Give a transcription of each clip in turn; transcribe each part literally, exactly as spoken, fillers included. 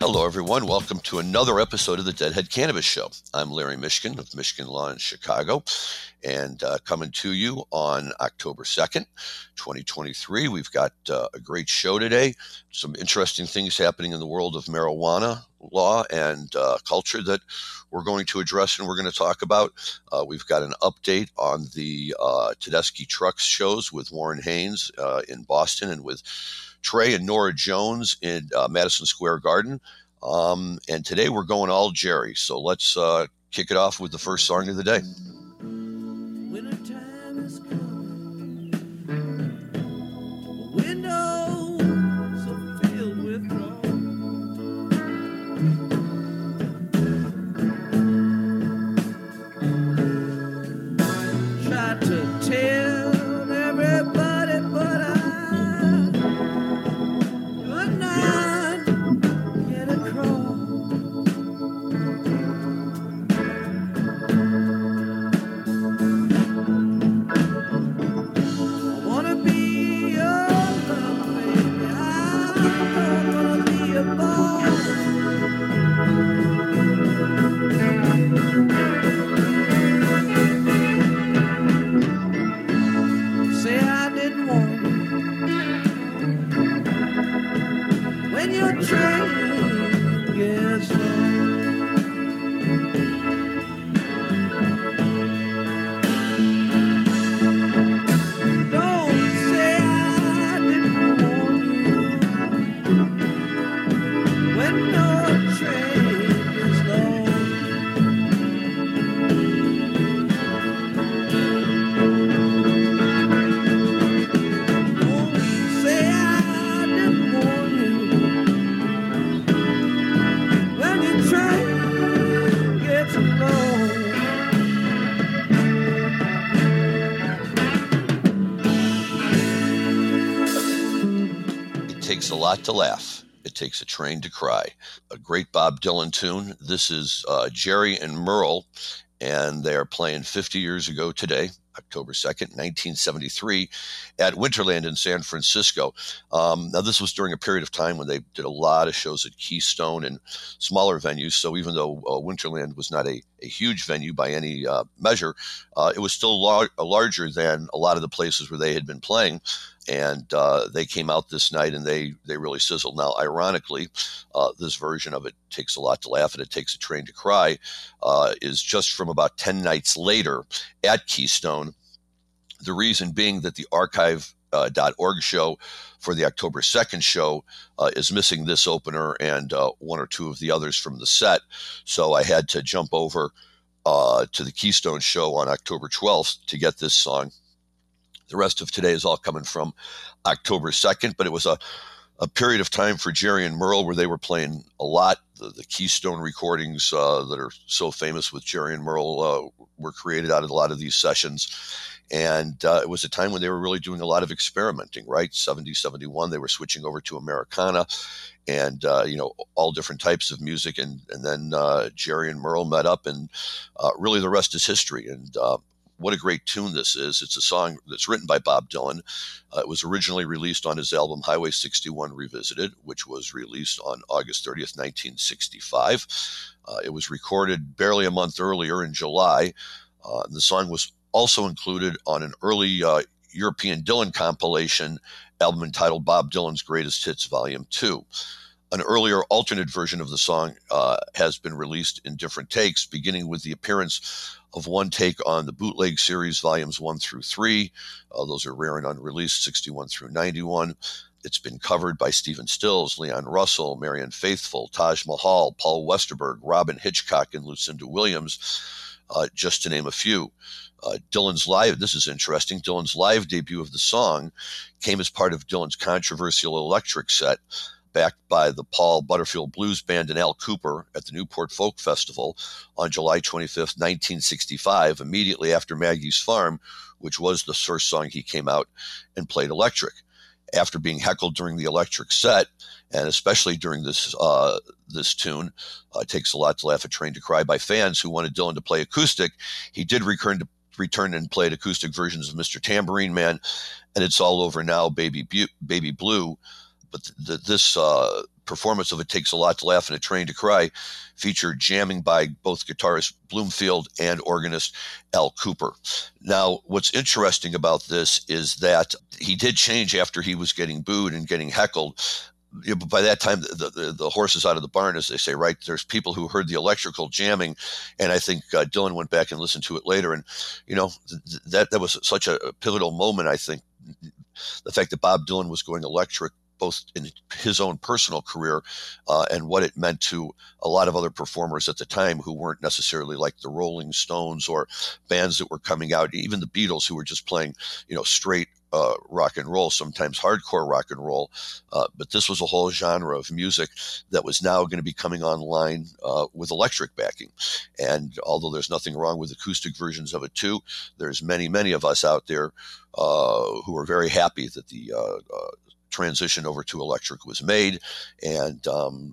Hello, everyone. Welcome to another episode of the Deadhead Cannabis Show. I'm Larry Mishkin of Mishkin Law in Chicago, and uh, coming to you on October second, twenty twenty-three. We've got uh, a great show today. Some interesting things happening in the world of marijuana law and uh, culture that we're going to address and we're going to talk about. Uh, we've got an update on the uh, Tedeschi Trucks shows with Warren Haynes uh, in Boston and with Trey and Nora Jones in uh, Madison Square Garden. Um, and today we're going all Jerry. So let's uh, kick it off with the first song of the day. Wintertime is coming. Windows are filled with frost. Try to tell everybody, but I could not get across. I wanna be your love, baby. I wanna be your boy. Say I didn't want it when your train gets slow. Don't say I didn't want you when your train is slow. Don't say I didn't want you when your train gets slow. It takes a lot to laugh. It takes a train to cry. A great Bob Dylan tune. This is uh, Jerry and Merle, and they are playing fifty years ago today, October second, nineteen seventy-three, at Winterland in San Francisco. Um, now, this was during a period of time when they did a lot of shows at Keystone and smaller venues. So even though uh, Winterland was not a, a huge venue by any uh, measure, uh, it was still lar- larger than a lot of the places where they had been playing. And uh, they came out this night and they they really sizzled. Now, ironically, uh, this version of It Takes a Lot to Laugh and It Takes a Train to Cry uh, is just from about ten nights later at Keystone. The reason being that the archive dot org show for the October second show uh, is missing this opener and uh, one or two of the others from the set. So I had to jump over uh, to the Keystone show on October twelfth to get this song. The rest of today is all coming from October second, but it was a, a period of time for Jerry and Merle where they were playing a lot. The, the Keystone recordings uh, that are so famous with Jerry and Merle uh, were created out of a lot of these sessions. And uh, it was a time when they were really doing a lot of experimenting, right? seventy, seventy-one, they were switching over to Americana and, uh, you know, all different types of music. And, and then uh, Jerry and Merle met up and uh, really the rest is history. And uh, what a great tune this is. It's a song that's written by Bob Dylan. Uh, it was originally released on his album Highway sixty-one Revisited, which was released on August thirtieth, nineteen sixty-five. Uh, it was recorded barely a month earlier in July. Uh, the song was also included on an early uh, European Dylan compilation album entitled Bob Dylan's Greatest Hits Volume two. An earlier alternate version of the song uh, has been released in different takes, beginning with the appearance of one take on the Bootleg Series Volumes one through three. Uh, those are rare and unreleased, sixty-one through ninety-one. It's been covered by Stephen Stills, Leon Russell, Marianne Faithfull, Taj Mahal, Paul Westerberg, Robin Hitchcock, and Lucinda Williams, uh, just to name a few. Uh, Dylan's live, this is interesting, Dylan's live debut of the song came as part of Dylan's controversial electric set, backed by the Paul Butterfield Blues Band and Al Cooper at the Newport Folk Festival on July twenty-fifth, nineteen sixty-five, immediately after Maggie's Farm, which was the first song he came out and played electric. After being heckled during the electric set, and especially during this uh, this tune, uh, It Takes a Lot to Laugh, A Train to Cry, by fans who wanted Dylan to play acoustic, he did return to returned and played acoustic versions of Mister Tambourine Man and It's All Over Now, Baby Bu- Baby Blue. But th- th- this uh, performance of It Takes a Lot to Laugh and a Train to Cry featured jamming by both guitarist Bloomfield and organist Al Cooper. Now, what's interesting about this is that he did change after he was getting booed and getting heckled. You know, but by that time, the, the, the horse is out of the barn, as they say, right? There's people who heard the electrical jamming, and I think uh, Dylan went back and listened to it later. And, you know, th- that, that was such a pivotal moment, I think. The fact that Bob Dylan was going electric, both in his own personal career uh, and what it meant to a lot of other performers at the time who weren't necessarily like the Rolling Stones or bands that were coming out, even the Beatles, who were just playing, you know, straight uh, rock and roll, sometimes hardcore rock and roll. Uh, but this was a whole genre of music that was now going to be coming online uh, with electric backing. And although there's nothing wrong with acoustic versions of it too, there's many, many of us out there uh, who are very happy that the uh, uh, transition over to electric was made. And um,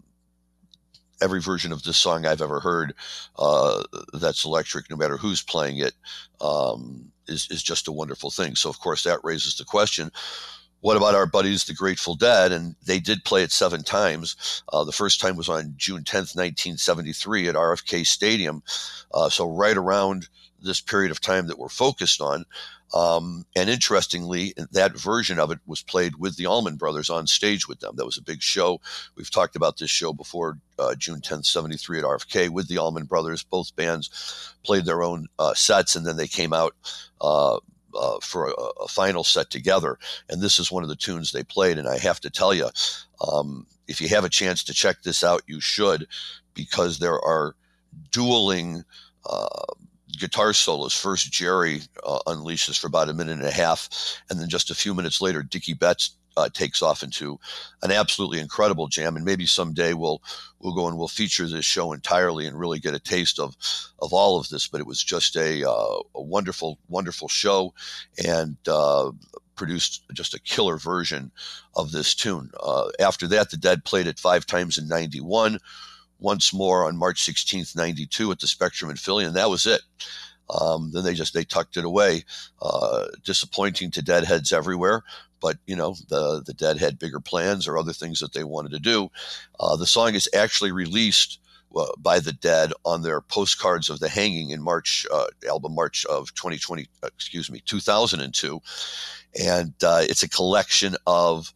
every version of this song I've ever heard uh, that's electric, no matter who's playing it, um, is, is just a wonderful thing. So, of course, that raises the question, what about our buddies, the Grateful Dead? And they did play it seven times. Uh, the first time was on June tenth, nineteen seventy-three at R F K Stadium. Uh, so right around this period of time that we're focused on. Um, and interestingly, that version of it was played with the Allman Brothers on stage with them. That was a big show. We've talked about this show before, uh, June tenth, seventy-three at R F K with the Allman Brothers. Both bands played their own uh, sets, and then they came out uh, uh, for a, a final set together. And this is one of the tunes they played. And I have to tell you, um, if you have a chance to check this out, you should, because there are dueling uh, guitar solos. First, Jerry uh, unleashes for about a minute and a half, and then just a few minutes later, Dickie Betts uh, takes off into an absolutely incredible jam. And maybe someday we'll we'll go and we'll feature this show entirely and really get a taste of of all of this. But it was just a, uh, a wonderful, wonderful show, and uh, produced just a killer version of this tune. Uh, after that, the Dead played it five times in ninety-one. Once more on March sixteenth, ninety-two at the Spectrum in Philly, and that was it. Um, then they just, they tucked it away. Uh, disappointing to Deadheads everywhere, but, you know, the, the Dead had bigger plans or other things that they wanted to do. Uh, the song is actually released uh, by the Dead on their Postcards of the Hanging in March, uh, album March of twenty twenty, excuse me, two thousand two. And uh, it's a collection of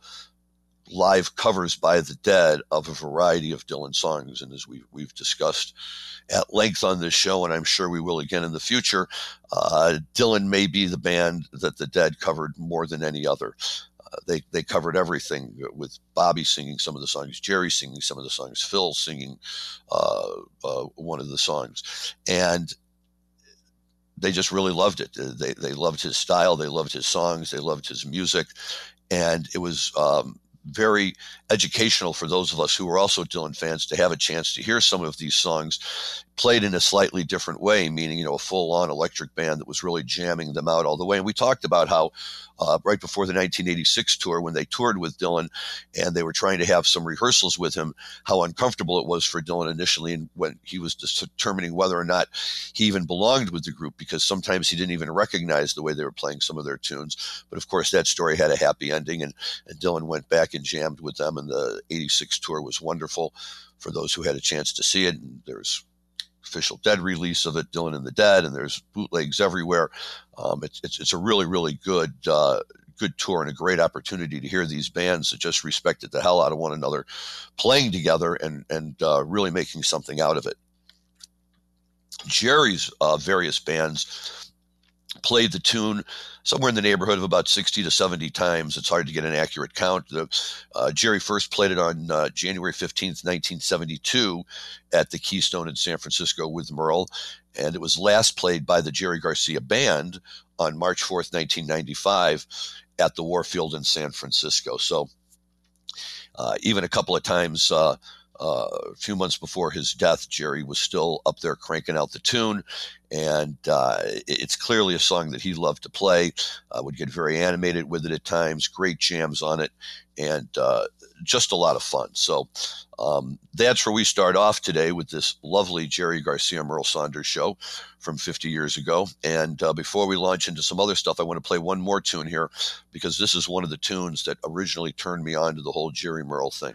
live covers by the Dead of a variety of Dylan songs. And as we, we've discussed at length on this show, and I'm sure we will again in the future, uh, Dylan may be the band that the Dead covered more than any other. Uh, they, they covered everything, with Bobby singing some of the songs, Jerry singing some of the songs, Phil singing uh, uh, one of the songs. And they just really loved it. They, they loved his style. They loved his songs. They loved his music. And it was um, very educational for those of us who were also Dylan fans to have a chance to hear some of these songs played in a slightly different way, meaning, you know, a full-on electric band that was really jamming them out all the way. And we talked about how uh, right before the nineteen eighty-six tour, when they toured with Dylan and they were trying to have some rehearsals with him, how uncomfortable it was for Dylan initially, and when he was determining whether or not he even belonged with the group, because sometimes he didn't even recognize the way they were playing some of their tunes. But of course, that story had a happy ending, and, and Dylan went back and jammed with them, and the eighty-six tour was wonderful for those who had a chance to see it. And there's official Dead release of it, Dylan and the Dead, and there's bootlegs everywhere. Um, it's, it's it's a really, really good uh, good tour, and a great opportunity to hear these bands that just respected the hell out of one another playing together and, and uh, really making something out of it. Jerry's uh, various bands played the tune somewhere in the neighborhood of about sixty to seventy times. It's hard to get an accurate count. The, uh, Jerry first played it on uh, January fifteenth, nineteen seventy-two at the Keystone in San Francisco with Merle, and it was last played by the Jerry Garcia Band on March fourth, nineteen ninety-five at the Warfield in San Francisco. So uh, even a couple of times uh, uh, a few months before his death, Jerry was still up there cranking out the tune. And uh, it's clearly a song that he loved to play, uh, would get very animated with it at times, great jams on it, and uh, just a lot of fun. So um, that's where we start off today with this lovely Jerry Garcia Merle Saunders show from fifty years ago. And uh, before we launch into some other stuff, I want to play one more tune here, because this is one of the tunes that originally turned me on to the whole Jerry Merle thing.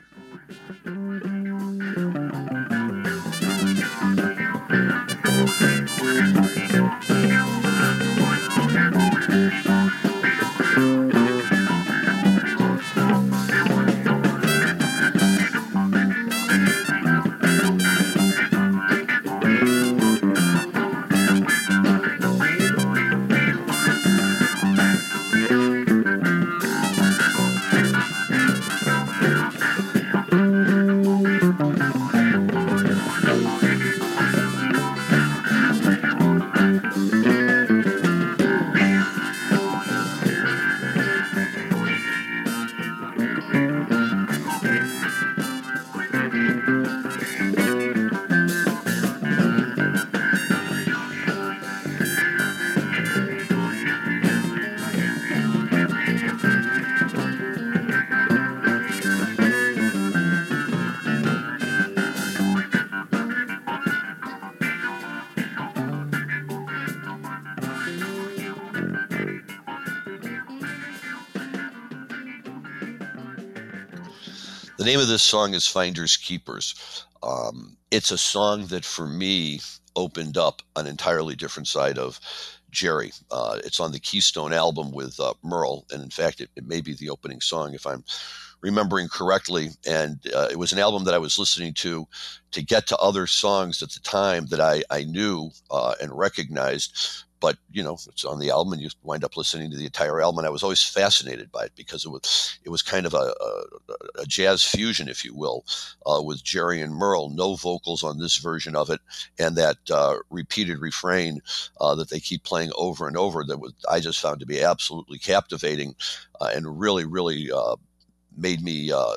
The name of this song is Finders Keepers. Um, it's a song that for me opened up an entirely different side of Jerry. Uh, it's on the Keystone album with uh, Merle, and in fact, it, it may be the opening song if I'm remembering correctly. And uh, it was an album that I was listening to to get to other songs at the time that I, I knew uh, and recognized. But, you know, it's on the album and you wind up listening to the entire album. And I was always fascinated by it because it was it was kind of a, a, a jazz fusion, if you will, uh, with Jerry and Merle. No vocals on this version of it. And that uh, repeated refrain uh, that they keep playing over and over that was, I just found to be absolutely captivating uh, and really, really uh, made me uh,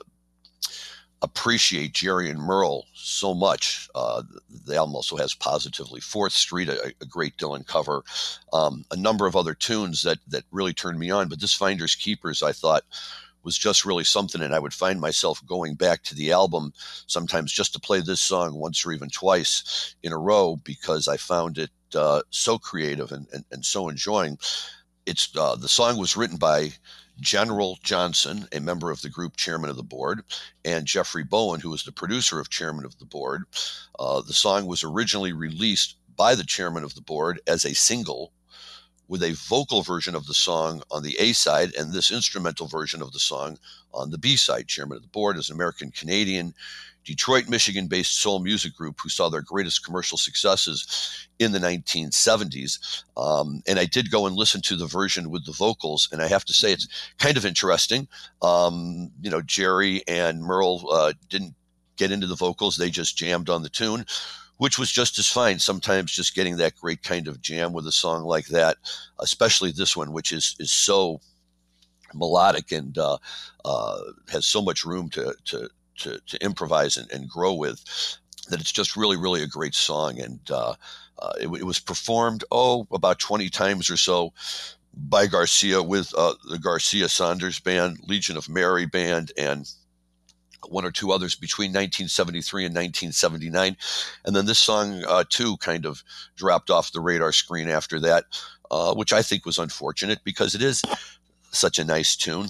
appreciate Jerry and Merle so much. Uh, the album also has Positively Fourth Street, a, a great Dylan cover, um, a number of other tunes that that really turned me on. But this Finders Keepers, I thought, was just really something. And I would find myself going back to the album sometimes just to play this song once or even twice in a row because I found it uh, so creative and, and, and so enjoying. It's uh, the song was written by General Johnson, a member of the group, chairman of the board, and Jeffrey Bowen, who was the producer of chairman of the board. Uh, the song was originally released by the chairman of the board as a single with a vocal version of the song on the A side and this instrumental version of the song on the B side. Chairman of the board is an American-Canadian, Detroit, Michigan-based soul music group who saw their greatest commercial successes in the nineteen seventies. Um, and I did go and listen to the version with the vocals, and I have to say it's kind of interesting. Um, you know, Jerry and Merle uh, didn't get into the vocals. They just jammed on the tune, which was just as fine. Sometimes just getting that great kind of jam with a song like that, especially this one, which is is so melodic and uh, uh, has so much room to to to, to improvise and, and grow with, that it's just really, really a great song. And uh, uh, it, it was performed, oh, about twenty times or so by Garcia with uh, the Garcia Saunders Band, Legion of Mary Band, and one or two others between nineteen seventy-three and nineteen seventy-nine. And then this song, uh, too, kind of dropped off the radar screen after that, uh, which I think was unfortunate because it is such a nice tune.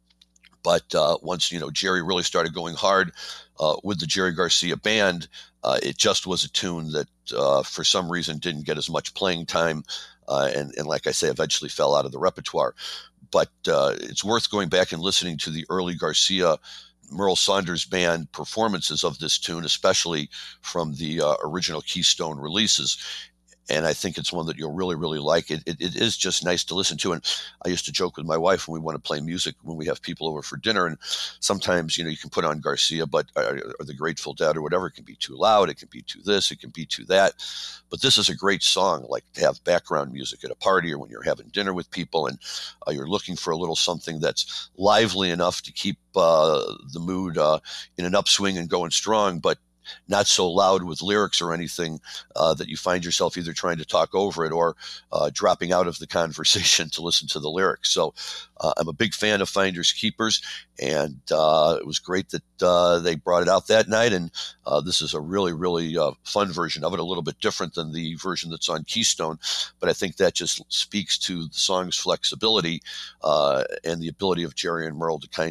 But uh, once, you know, Jerry really started going hard uh, with the Jerry Garcia Band, uh, it just was a tune that uh, for some reason didn't get as much playing time. Uh, and, and like I say, eventually fell out of the repertoire. But uh, it's worth going back and listening to the early Garcia Merle Saunders Band performances of this tune, especially from the uh, original Keystone releases. And I think it's one that you'll really, really like. It, it It is just nice to listen to. And I used to joke with my wife when we want to play music, when we have people over for dinner. And sometimes, you know, you can put on Garcia, but or, or the Grateful Dead or whatever. It can be too loud. It can be too this. It can be too that. But this is a great song, like to have background music at a party or when you're having dinner with people and uh, you're looking for a little something that's lively enough to keep uh, the mood uh, in an upswing and going strong, but not so loud with lyrics or anything uh, that you find yourself either trying to talk over it or uh, dropping out of the conversation to listen to the lyrics. So uh, I'm a big fan of Finders Keepers, and uh, it was great that uh, they brought it out that night. And uh, this is a really, really uh, fun version of it, a little bit different than the version that's on Keystone. But I think that just speaks to the song's flexibility uh, and the ability of Jerry and Merle to kind of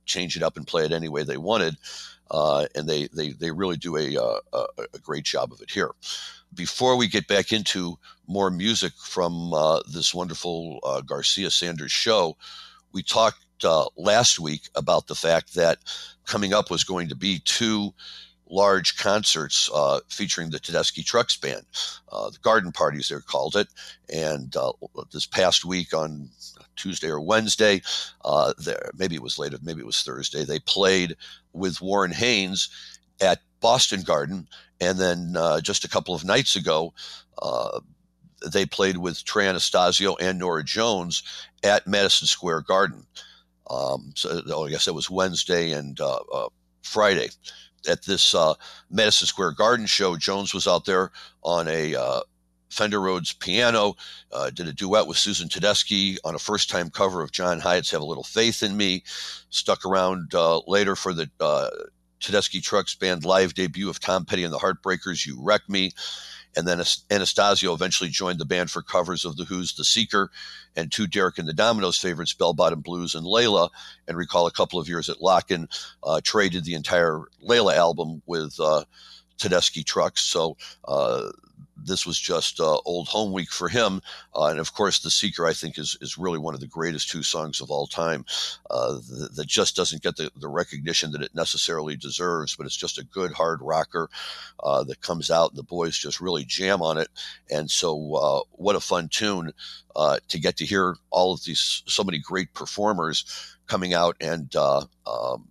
change it up and play it any way they wanted. Uh, and they, they, they really do a, a, a great job of it here. Before we get back into more music from uh, this wonderful uh, Garcia Sanders show, we talked uh, last week about the fact that coming up was going to be two large concerts uh, featuring the Tedeschi Trucks Band, uh, the garden parties they're called it. And uh, this past week on Tuesday or Wednesday, uh, there maybe it was later, maybe it was Thursday, they played with Warren Haynes at Boston Garden. And then uh, just a couple of nights ago, uh, they played with Trey Anastasio and Norah Jones at Madison Square Garden. Um, so oh, I guess that was Wednesday and uh, uh, Friday. At this uh, Madison Square Garden show, Jones was out there on a uh, Fender Rhodes piano, uh, did a duet with Susan Tedeschi on a first-time cover of John Hiatt's Have a Little Faith in Me, stuck around uh, later for the uh, Tedeschi Trucks Band live debut of Tom Petty and the Heartbreakers' You Wreck Me. And then Anastasio eventually joined the band for covers of The Who's, The Seeker, and two Derek and the Dominoes favorites, Bell Bottom Blues and Layla. And recall a couple of years at Lock-In, uh, Trey did the entire Layla album with uh, Tedeschi Trucks. So uh, this was just uh, old home week for him. Uh, and of course, The Seeker, I think, is is really one of the greatest two songs of all time uh, that, that just doesn't get the, the recognition that it necessarily deserves, but it's just a good hard rocker uh, that comes out and the boys just really jam on it. And so uh, what a fun tune uh, to get to hear all of these, so many great performers coming out and uh, um,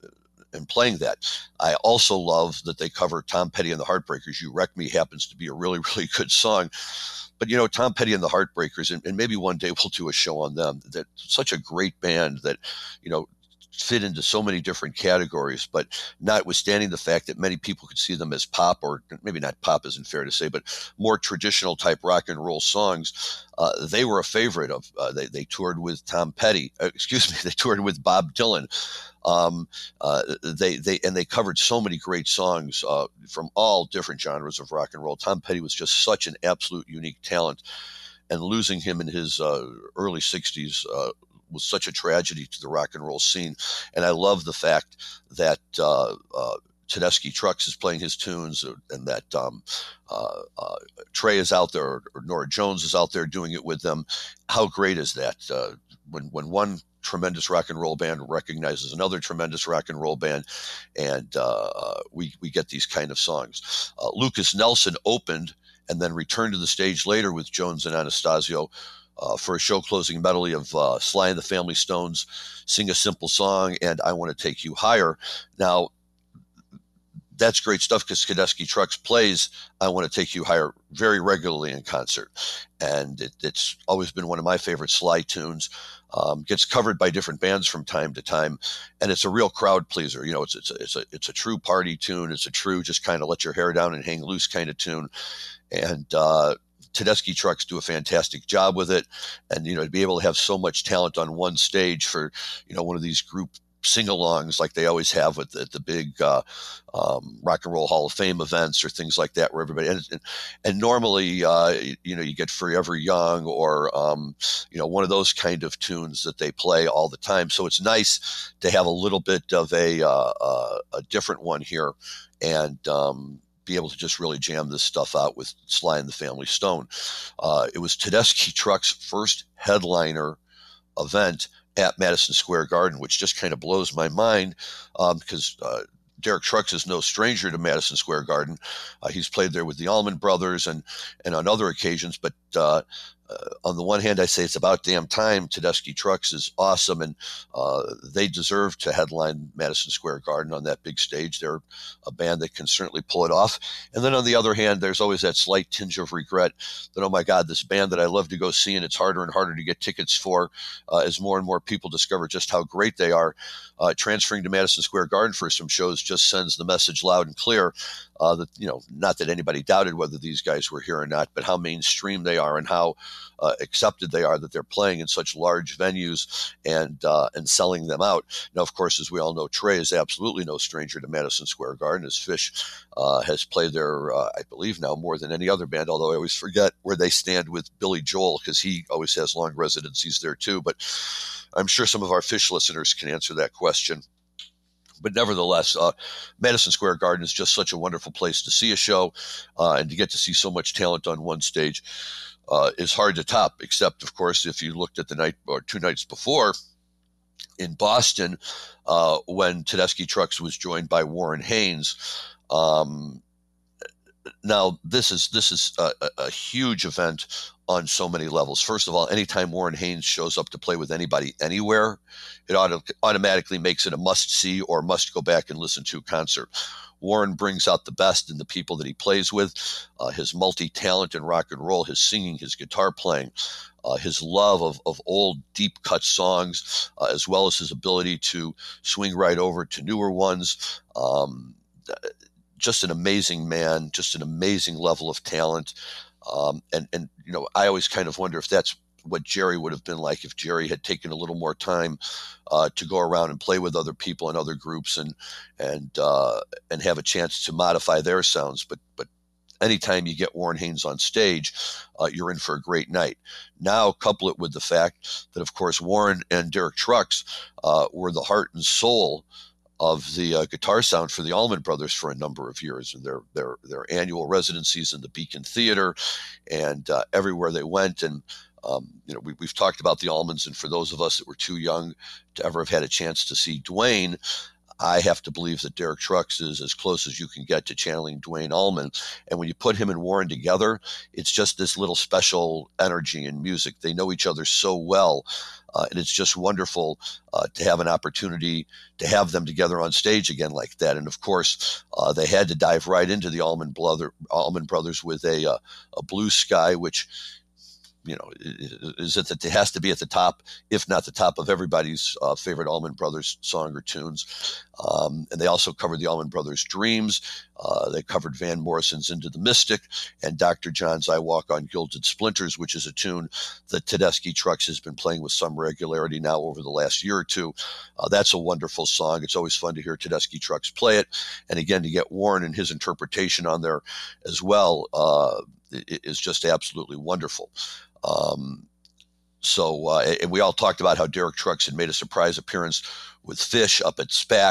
and playing that. I also love that they cover Tom Petty and the Heartbreakers. You Wreck Me happens to be a really, really good song. But, you know, Tom Petty and the Heartbreakers, and, and maybe one day we'll do a show on them, that such a great band that, you know, fit into so many different categories, but notwithstanding the fact that many people could see them as pop, or maybe not pop isn't fair to say, but more traditional type rock and roll songs, uh, they were a favorite of, uh, they, they toured with Tom Petty, uh, excuse me, they toured with Bob Dylan. Um, uh, they, they, and they covered so many great songs, uh, from all different genres of rock and roll. Tom Petty was just such an absolute unique talent, and losing him in his, uh, early sixties, uh, was such a tragedy to the rock and roll scene. And I love the fact that, uh, uh, Tedeschi Trucks is playing his tunes, and that um, uh, uh, Trey is out there, or Norah Jones is out there doing it with them. How great is that? Uh, when when one tremendous rock and roll band recognizes another tremendous rock and roll band, and uh, we we get these kind of songs. Uh, Lucas Nelson opened and then returned to the stage later with Jones and Anastasio Uh, for a show closing medley of uh, Sly and the Family Stones, Sing a Simple Song, and I Want to Take You Higher. Now, that's great stuff, because Tedeschi Trucks plays I Want to Take You Higher very regularly in concert. And it, it's always been one of my favorite Sly tunes. Um, gets covered by different bands from time to time, and it's a real crowd pleaser. You know, it's it's a, it's a it's a true party tune. It's a true just kind of let your hair down and hang loose kind of tune. And uh, Tedeschi Trucks do a fantastic job with it. And, you know, to be able to have so much talent on one stage for, you know, one of these group sing-alongs like they always have with the, the big uh, um, Rock and Roll Hall of Fame events or things like that, where everybody, and, and, and normally, uh, you know, you get Forever Young or, um, you know, one of those kind of tunes that they play all the time. So it's nice to have a little bit of a, uh, uh, a different one here, and, um, be able to just really jam this stuff out with Sly and the Family Stone. Uh, it was Tedeschi Trucks' first headliner event at Madison Square Garden, which just kind of blows my mind, um, because uh, Derek Trucks is no stranger to Madison Square Garden. Uh, he's played there with the Allman Brothers and and on other occasions, but uh, uh, on the one hand, I say it's about damn time. Tedeschi Trucks is awesome, and uh, they deserve to headline Madison Square Garden on that big stage. They're a band that can certainly pull it off. And then on the other hand, there's always that slight tinge of regret that, oh my God, this band that I love to go see, and it's harder and harder to get tickets for uh, as more and more people discover just how great they are. Uh, transferring to Madison Square Garden for some shows just sends the message loud and clear uh, that, you know, not that anybody doubted whether these guys were here or not, but how mainstream they are and how uh, accepted they are that they're playing in such large venues and uh, and selling them out. Now, of course, as we all know, Trey is absolutely no stranger to Madison Square Garden. As Fish uh, has played there, uh, I believe now more than any other band, although I always forget where they stand with Billy Joel, because he always has long residencies there too. But I'm sure some of our Fish listeners can answer that question. But nevertheless, uh, Madison Square Garden is just such a wonderful place to see a show, uh, and to get to see so much talent on one stage uh, is hard to top, except, of course, if you looked at the night or two nights before in Boston, uh, when Tedeschi Trucks was joined by Warren Haynes. Um, now, this is this is a, a huge event on so many levels. First of all, anytime Warren Haynes shows up to play with anybody anywhere, it auto- automatically makes it a must-see or must-go back and listen to concert. Warren brings out the best in the people that he plays with, uh, his multi-talent in rock and roll, his singing, his guitar playing, uh, his love of, of old deep-cut songs, uh, as well as his ability to swing right over to newer ones. Um, just an amazing man, just an amazing level of talent. Um, and, and, you know, I always kind of wonder if that's what Jerry would have been like if Jerry had taken a little more time uh, to go around and play with other people and other groups and and uh, and have a chance to modify their sounds. But but anytime you get Warren Haynes on stage, uh, you're in for a great night. Now couple it with the fact that, of course, Warren and Derek Trucks uh, were the heart and soul of the uh, guitar sound for the Allman Brothers for a number of years, and their their their annual residencies in the Beacon Theater and uh, everywhere they went. And um, you know, we, we've talked about the Allmans, and for those of us that were too young to ever have had a chance to see Duane, I have to believe that Derek Trucks is as close as you can get to channeling Duane Allman. And when you put him and Warren together, it's just this little special energy in music. They know each other so well. Uh, and it's just wonderful uh, to have an opportunity to have them together on stage again like that. And of course, uh, they had to dive right into the Allman, Brother, Allman Brothers with a, uh, a Blue Sky, which, you know, is it that it has to be at the top, if not the top of everybody's uh, favorite Allman Brothers song or tunes. Um, and they also covered the Allman Brothers' Dreams. Uh, they covered Van Morrison's Into the Mystic and Doctor John's I Walk on Gilded Splinters, which is a tune that Tedeschi Trucks has been playing with some regularity now over the last year or two. Uh, that's a wonderful song. It's always fun to hear Tedeschi Trucks play it. And again, to get Warren and his interpretation on there as well uh, is just absolutely wonderful. Um, so, uh, and we all talked about how Derek Trucks had made a surprise appearance with Fish up at SPAC.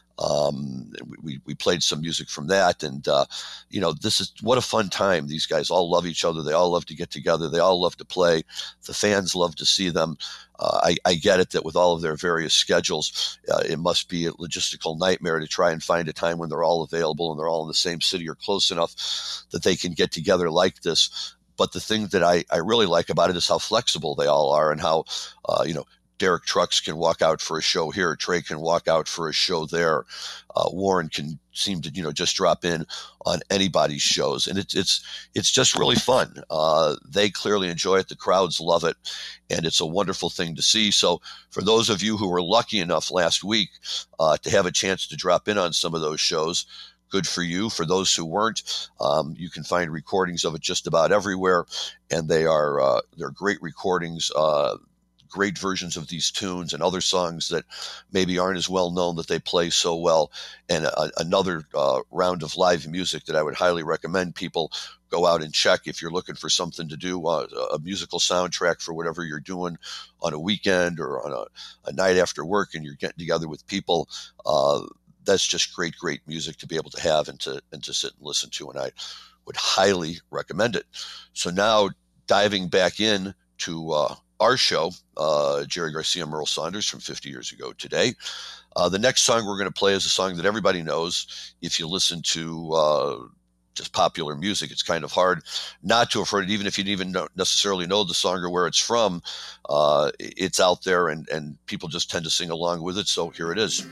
Um, we, we played some music from that. And, uh, you know, this is what a fun time. These guys all love each other. They all love to get together. They all love to play. The fans love to see them. Uh, I, I get it that with all of their various schedules, uh, it must be a logistical nightmare to try and find a time when they're all available and they're all in the same city or close enough that they can get together like this. But the thing that I, I really like about it is how flexible they all are and how, uh, you know, Derek Trucks can walk out for a show here. Trey can walk out for a show there. Uh, Warren can seem to, you know, just drop in on anybody's shows. And it's, it's, it's just really fun. Uh, they clearly enjoy it. The crowds love it. And it's a wonderful thing to see. So for those of you who were lucky enough last week uh, to have a chance to drop in on some of those shows, good for you. For those who weren't, um, you can find recordings of it just about everywhere, and they are uh, they're great recordings, uh, great versions of these tunes and other songs that maybe aren't as well known that they play so well. And a, another uh, round of live music that I would highly recommend people go out and check if you're looking for something to do, uh, a musical soundtrack for whatever you're doing on a weekend or on a, a night after work, and you're getting together with people. Uh, That's just great, great music to be able to have and to and to sit and listen to, and I would highly recommend it. So now diving back in to uh, our show, uh, Jerry Garcia, Merle Saunders from fifty years ago today. Uh, the next song we're going to play is a song that everybody knows. If you listen to uh, just popular music, it's kind of hard not to have heard it, even if you didn't even know, necessarily know the song or where it's from. Uh, it's out there, and, and people just tend to sing along with it. So here it is.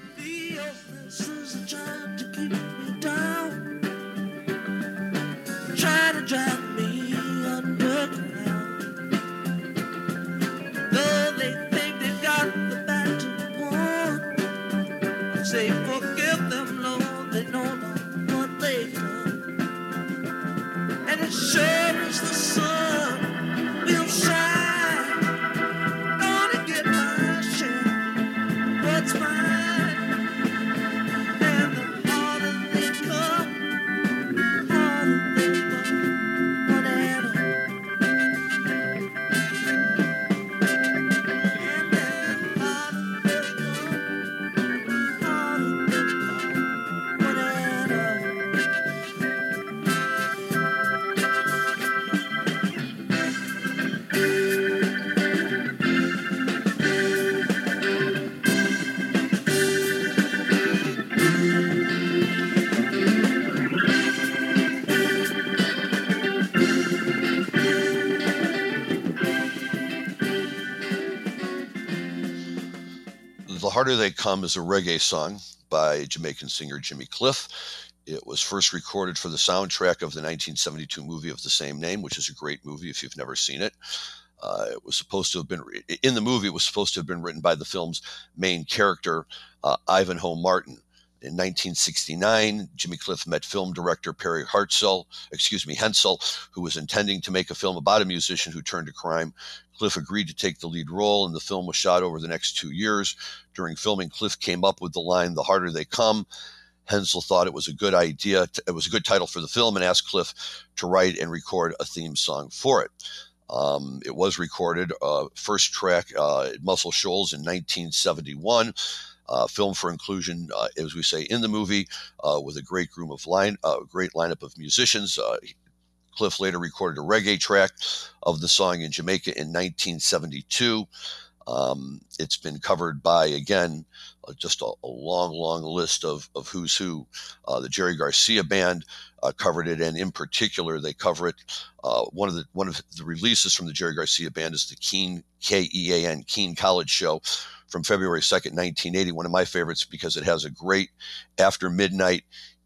Try to drive me underground. Though they think they got the battle won, say forgive them, Lord, they know not what they've done. And as sure as the sun will shine, gonna get my share, what's mine? Harder They Come is a reggae song by Jamaican singer Jimmy Cliff. It was first recorded for the soundtrack of the nineteen seventy-two movie of the same name, which is a great movie if you've never seen it. Uh, it was supposed to have been, in the movie, it was supposed to have been written by the film's main character, uh, Ivanhoe Martin. In nineteen sixty-nine, Jimmy Cliff met film director Perry Hartzell, excuse me, Hensel, who was intending to make a film about a musician who turned to crime. Cliff agreed to take the lead role, and the film was shot over the next two years. During filming, Cliff came up with the line, "The Harder They Come." Hensel thought it was a good idea, to, it was a good title for the film, and asked Cliff to write and record a theme song for it. Um, it was recorded, uh, first track uh, at Muscle Shoals in nineteen seventy-one. Uh, film for inclusion, uh, as we say, in the movie, uh, with a great group of line, uh, great lineup of musicians. Uh, Cliff later recorded a reggae track of the song in Jamaica in nineteen seventy-two. Um, it's been covered by, again, uh, just a, a long, long list of, of who's who. Uh, the Jerry Garcia Band uh, covered it, and in particular, they cover it. Uh, one of the one of the releases from the Jerry Garcia Band is the Keene, K E A N, Keene College Show from February second, nineteen eighty. One of my favorites because it has a great After Midnight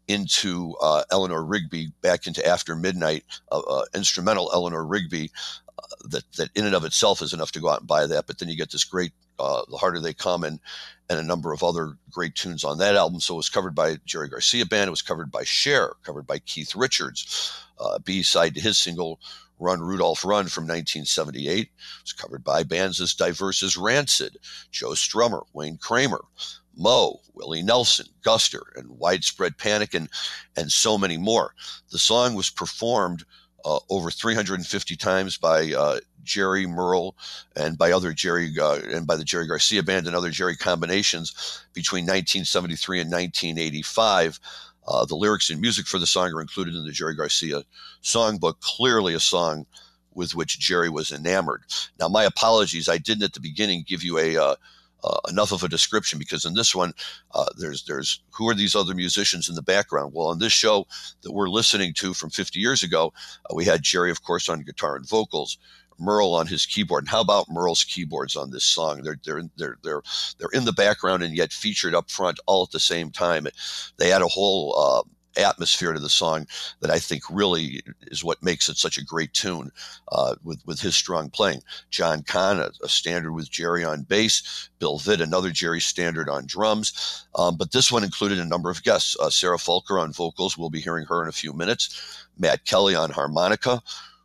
into uh, Eleanor Rigby, back into After Midnight, uh, uh, instrumental Eleanor Rigby. Uh, that that in and of itself is enough to go out and buy that. But then you get this great uh, The Harder They Come, and, and a number of other great tunes on that album. So it was covered by Jerry Garcia Band. It was covered by Cher, covered by Keith Richards. Uh, B-side to his single, Run, Rudolph, Run from nineteen seventy-eight. It was covered by bands as diverse as Rancid, Joe Strummer, Wayne Kramer, Moe, Willie Nelson, Guster, and Widespread Panic, and, and so many more. The song was performed uh, over three hundred fifty times by uh, Jerry Merle and by other Jerry uh, and by the Jerry Garcia Band and other Jerry combinations between nineteen seventy-three and nineteen eighty-five. Uh, the lyrics and music for the song are included in the Jerry Garcia songbook, clearly a song with which Jerry was enamored. Now, my apologies, I didn't at the beginning give you a uh, uh, enough of a description, because in this one, uh, there's there's who are these other musicians in the background? Well, on this show that we're listening to from fifty years ago, uh, we had Jerry, of course, on guitar and vocals, Merle on his keyboard. And how about Merle's keyboards on this song? They're they're they're they're they're in the background and yet featured up front all at the same time. They add a whole uh, atmosphere to the song that I think really is what makes it such a great tune, uh, with with his strong playing. John Kahn, a, a standard with Jerry on bass. Bill Vitt, another Jerry standard on drums. Um, but this one included a number of guests. Uh, Sarah Fulker on vocals. We'll be hearing her in a few minutes. Matt Kelly on harmonica.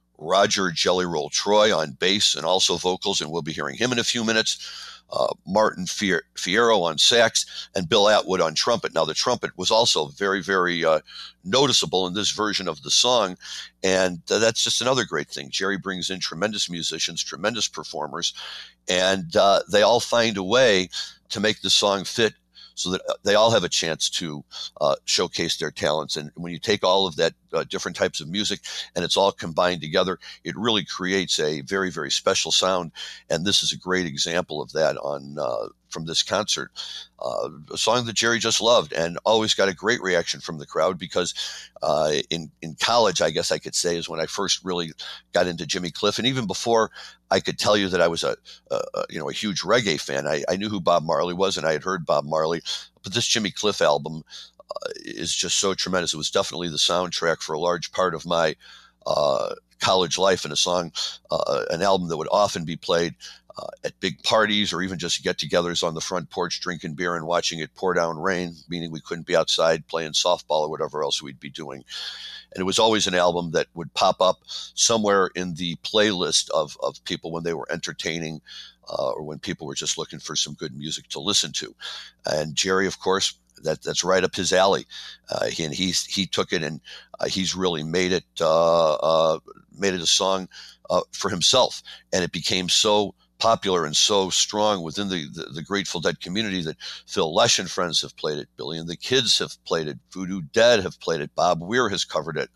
Roger Jelly Roll Troy on bass and also vocals, and we'll be hearing him in a few minutes. Uh, Martin Fier- Fierro on sax, and Bill Atwood on trumpet. Now, the trumpet was also very, very uh, noticeable in this version of the song, and uh, that's just another great thing. Jerry brings in tremendous musicians, tremendous performers, and uh, they all find a way to make the song fit so that they all have a chance to uh, showcase their talents. And when you take all of that uh, different types of music and it's all combined together, it really creates a very, very special sound. And this is a great example of that on uh, from this concert. Uh, a song that Jerry just loved and always got a great reaction from the crowd, because uh, in, in college, I guess I could say, is when I first really got into Jimmy Cliff. And even before I could tell you that I was a, a you know, a huge reggae fan, I, I knew who Bob Marley was and I had heard Bob Marley. But this Jimmy Cliff album uh, is just so tremendous. It was definitely the soundtrack for a large part of my uh, college life, and a song, uh, an album that would often be played uh, at big parties or even just get-togethers on the front porch, drinking beer and watching it pour down rain, meaning we couldn't be outside playing softball or whatever else we'd be doing. And it was always an album that would pop up somewhere in the playlist of, of people when they were entertaining uh, or when people were just looking for some good music to listen to. And Jerry, of course, that that's right up his alley. Uh, he, and he's, he took it and uh, he's really made it, uh, uh, made it a song uh, for himself. And it became so popular and so strong within the, the, the Grateful Dead community that Phil Lesh and friends have played it. Billy and the Kids have played it. Voodoo Dead have played it. Bob Weir has covered it.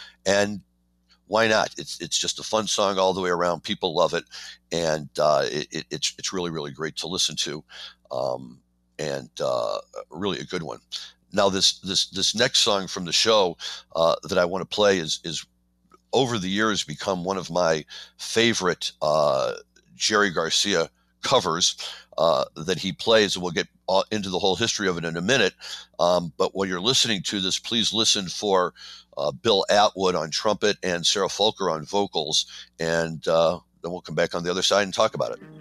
And why not? It's it's just a fun song all the way around. People love it. And uh, it, it, it's it's really, really great to listen to. Um, and uh, really a good one. Now, this this this next song from the show uh, that I want to play is is over the years become one of my favorite uh Jerry Garcia covers. uh, that he plays, and we'll get into the whole history of it in a minute. Um, but while you're listening to this, please listen for uh, Bill Atwood on trumpet and Sarah Folker on vocals, and uh, then we'll come back on the other side and talk about it.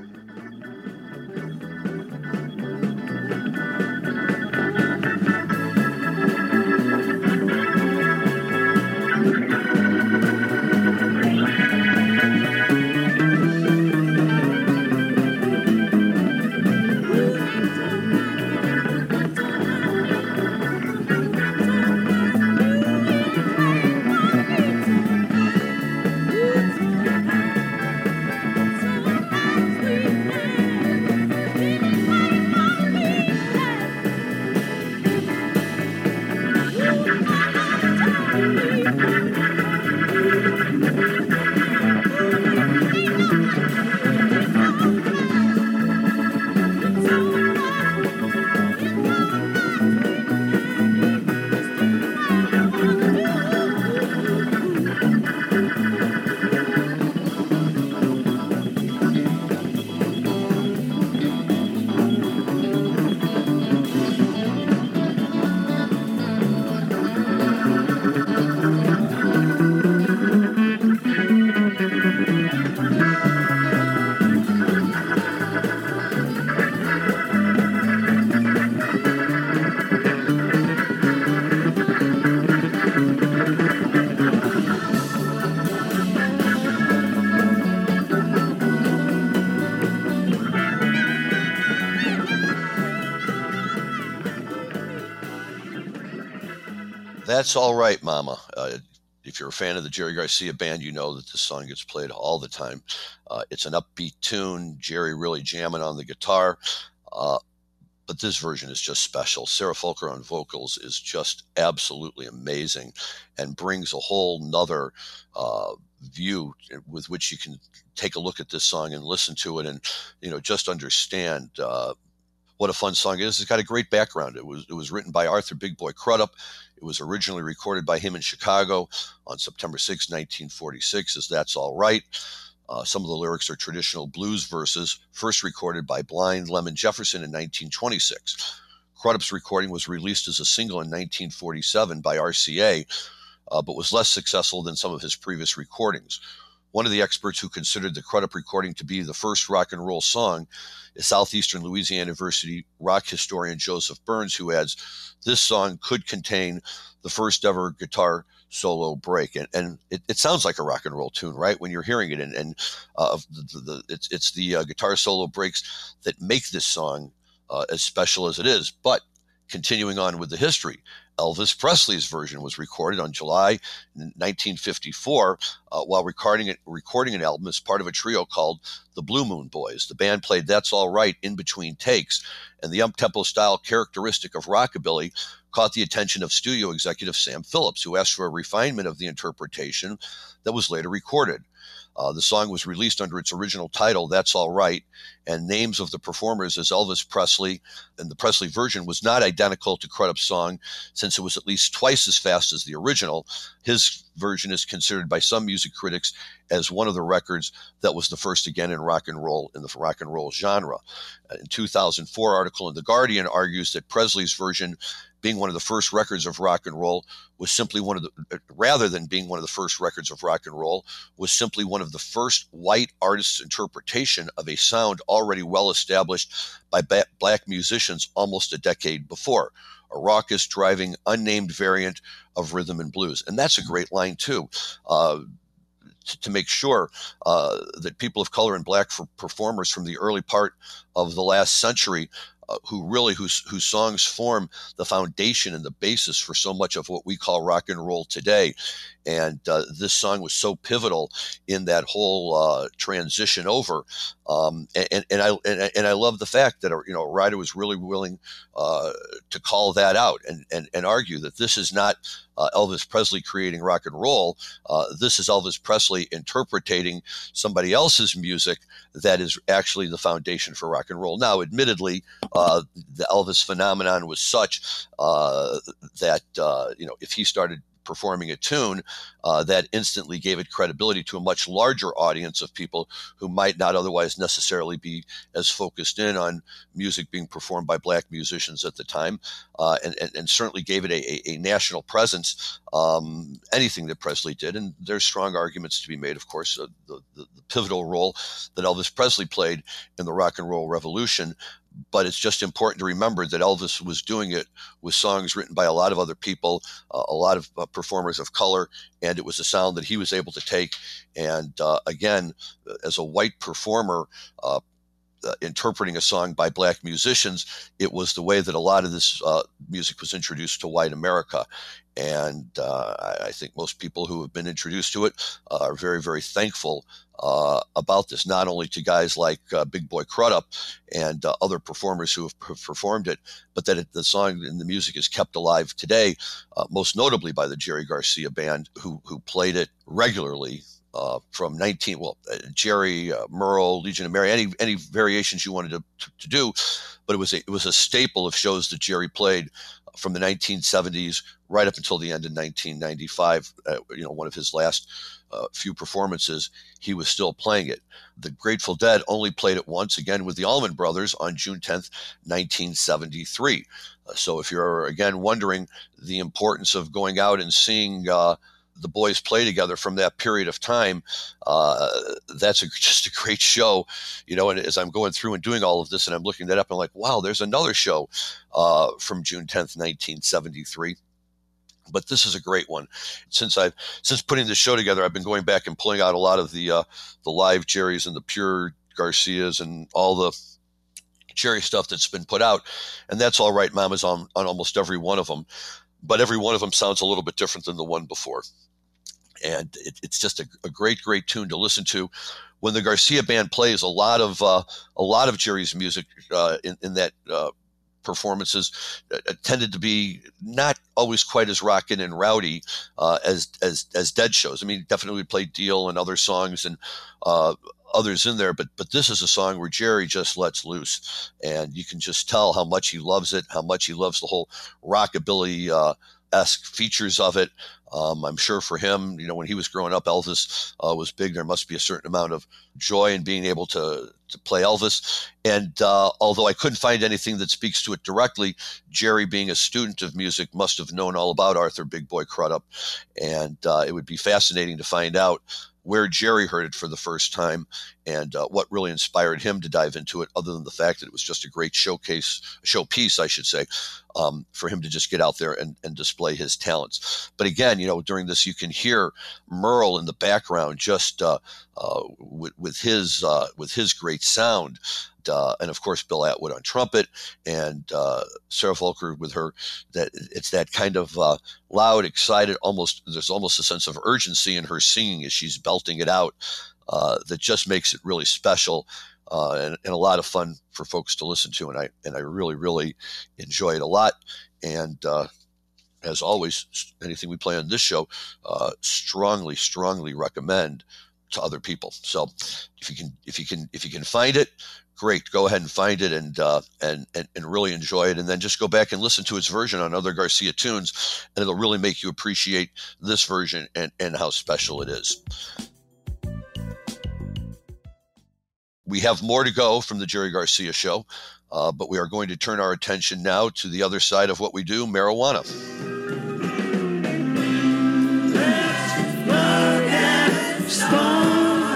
That's All Right, Mama. Uh, if you're a fan of the Jerry Garcia Band, you know that this song gets played all the time. Uh, it's an upbeat tune, Jerry really jamming on the guitar, uh, but this version is just special. Sarah Folker on vocals is just absolutely amazing and brings a whole nother uh, view with which you can take a look at this song and listen to it and, you know, just understand uh, what a fun song it is. It's got a great background. It was it was written by Arthur Big Boy Crudup. It was originally recorded by him in Chicago on September sixth, nineteen forty-six, as That's All Right. Uh, some of the lyrics are traditional blues verses, first recorded by Blind Lemon Jefferson in nineteen twenty-six. Crudup's recording was released as a single in nineteen forty-seven by R C A, uh, but was less successful than some of his previous recordings. One of the experts who considered the Crudup recording to be the first rock and roll song is Southeastern Louisiana University rock historian Joseph Burns, who adds, this song could contain the first ever guitar solo break. And, and it, it sounds like a rock and roll tune, right, when you're hearing it. And, and uh, the, the, it's, it's the uh, guitar solo breaks that make this song uh, as special as it is. But continuing on with the history, Elvis Presley's version was recorded on July nineteen fifty-four uh, while recording, it, recording an album as part of a trio called the Blue Moon Boys. The band played That's All Right in between takes, and the up-tempo style characteristic of rockabilly caught the attention of studio executive Sam Phillips, who asked for a refinement of the interpretation that was later recorded. Uh, the song was released under its original title, That's All Right, and names of the performers as Elvis Presley, and the Presley version was not identical to Crudup's song since it was at least twice as fast as the original. His version is considered by some music critics as one of the records that was the first again in rock and roll, in the rock and roll genre. In two thousand four article in The Guardian argues that Presley's version, being one of the first records of rock and roll, was simply one of the, rather than being one of the first records of rock and roll, was simply one of the first white artists' interpretation of a sound already well established by ba- black musicians almost a decade before. A raucous, driving, unnamed variant of rhythm and blues. And that's a great line, too. Uh, to make sure uh, that people of color and black for performers from the early part of the last century uh, who really, whose, whose songs form the foundation and the basis for so much of what we call rock and roll today. And uh, this song was so pivotal in that whole uh, transition over. Um, and, and I and, and I love the fact that, you know, Ryder was really willing uh, to call that out and, and, and argue that this is not uh, Elvis Presley creating rock and roll. Uh, this is Elvis Presley interpreting somebody else's music that is actually the foundation for rock and roll. Now, admittedly, uh, the Elvis phenomenon was such uh, that, uh, you know, if he started performing a tune, uh, that instantly gave it credibility to a much larger audience of people who might not otherwise necessarily be as focused in on music being performed by black musicians at the time, uh, and, and, and certainly gave it a, a national presence, um, anything that Presley did. And there's strong arguments to be made, of course, uh, the, the, the pivotal role that Elvis Presley played in the rock and roll revolution. But it's just important to remember that Elvis was doing it with songs written by a lot of other people, uh, a lot of uh, performers of color, and it was a sound that he was able to take. And uh, again, as a white performer, uh, Uh, interpreting a song by black musicians, it was the way that a lot of this uh, music was introduced to white America. And uh, I, I think most people who have been introduced to it uh, are very, very thankful uh, about this, not only to guys like uh, Big Boy Crudup and uh, other performers who have, have performed it, but that it, the song and the music is kept alive today, uh, most notably by the Jerry Garcia Band, who who played it regularly. Uh, from nineteen, well, uh, Jerry, uh, Merle, Legion of Mary, any any variations you wanted to, to, to do, but it was a, it was a staple of shows that Jerry played from the nineteen seventies right up until the end of nineteen ninety-five. Uh, you know, one of his last uh, few performances, he was still playing it. The Grateful Dead only played it once, again with the Allman Brothers, on June tenth, nineteen seventy-three. Uh, so if you're again wondering the importance of going out and seeing Uh, the boys play together from that period of time, uh, that's a, just a great show, you know. And as I'm going through and doing all of this, and I'm looking that up, I'm like, wow, there's another show uh, from June tenth, nineteen seventy-three. But this is a great one. Since I've since putting this show together, I've been going back and pulling out a lot of the uh, the live Jerrys and the pure Garcias and all the Jerry stuff that's been put out, and that's All Right Mama's on on almost every one of them. But every one of them sounds a little bit different than the one before. And it, it's just a, a great, great tune to listen to. When the Garcia Band plays, a lot of uh, a lot of Jerry's music uh, in, in that uh, performances uh, tended to be not always quite as rockin' and rowdy uh, as as as Dead shows. I mean, definitely played Deal and other songs and uh, others in there, but but this is a song where Jerry just lets loose, and you can just tell how much he loves it, how much he loves the whole rockabilly uh, esque features of it. Um, I'm sure for him, you know, when he was growing up, Elvis uh, was big. There must be a certain amount of joy in being able to to play Elvis. And uh, although I couldn't find anything that speaks to it directly, Jerry, being a student of music, must have known all about Arthur Big Boy Crudup. And uh, it would be fascinating to find out where Jerry heard it for the first time and uh, what really inspired him to dive into it, other than the fact that it was just a great showcase, showpiece, I should say, um, for him to just get out there and, and display his talents. But again, you know, during this, you can hear Merle in the background, just uh, uh, with, with his uh, with his great sound. Uh, and of course, Bill Atwood on trumpet, and uh, Sarah Volker with her. That it's that kind of uh, loud, excited, almost there's almost a sense of urgency in her singing as she's belting it out uh, that just makes it really special uh, and, and a lot of fun for folks to listen to. And I and I really really enjoy it a lot. And uh, as always, anything we play on this show, uh, strongly strongly recommend to other people. So if you can if you can if you can find it, great, go ahead and find it and, uh, and and and really enjoy it, and then just go back and listen to its version on other Garcia tunes, and it'll really make you appreciate this version and, and how special it is. We have more to go from the Jerry Garcia Show, uh, but we are going to turn our attention now to the other side of what we do, marijuana. Let's look at stone.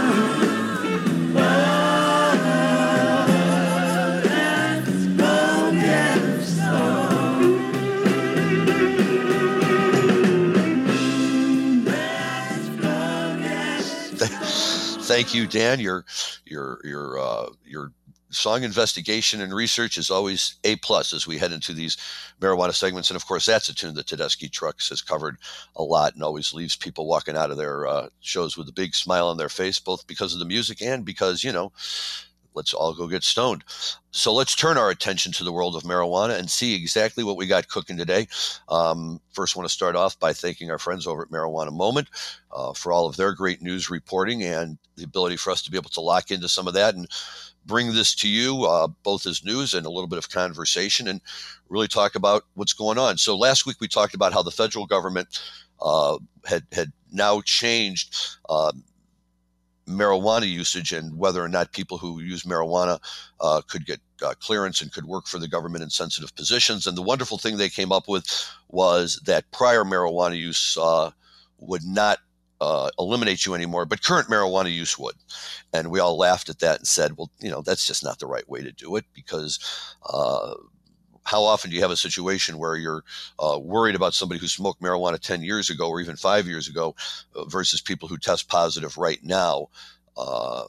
Thank you, Dan. Your your your uh, your song investigation and research is always A plus as we head into these marijuana segments. And of course, that's a tune that Tedeschi Trucks has covered a lot and always leaves people walking out of their uh, shows with a big smile on their face, both because of the music and because, you know, let's all go get stoned. So let's turn our attention to the world of marijuana and see exactly what we got cooking today. Um, first, want to start off by thanking our friends over at Marijuana Moment uh, for all of their great news reporting and the ability for us to be able to lock into some of that and bring this to you, uh, both as news and a little bit of conversation, and really talk about what's going on. So last week we talked about how the federal government uh, had had now changed uh, marijuana usage and whether or not people who use marijuana uh, could get uh, clearance and could work for the government in sensitive positions. And the wonderful thing they came up with was that prior marijuana use uh, would not uh, eliminate you anymore, but current marijuana use would. And we all laughed at that and said, well, you know, that's just not the right way to do it, because uh, how often do you have a situation where you're uh, worried about somebody who smoked marijuana ten years ago or even five years ago uh, versus people who test positive right now, uh,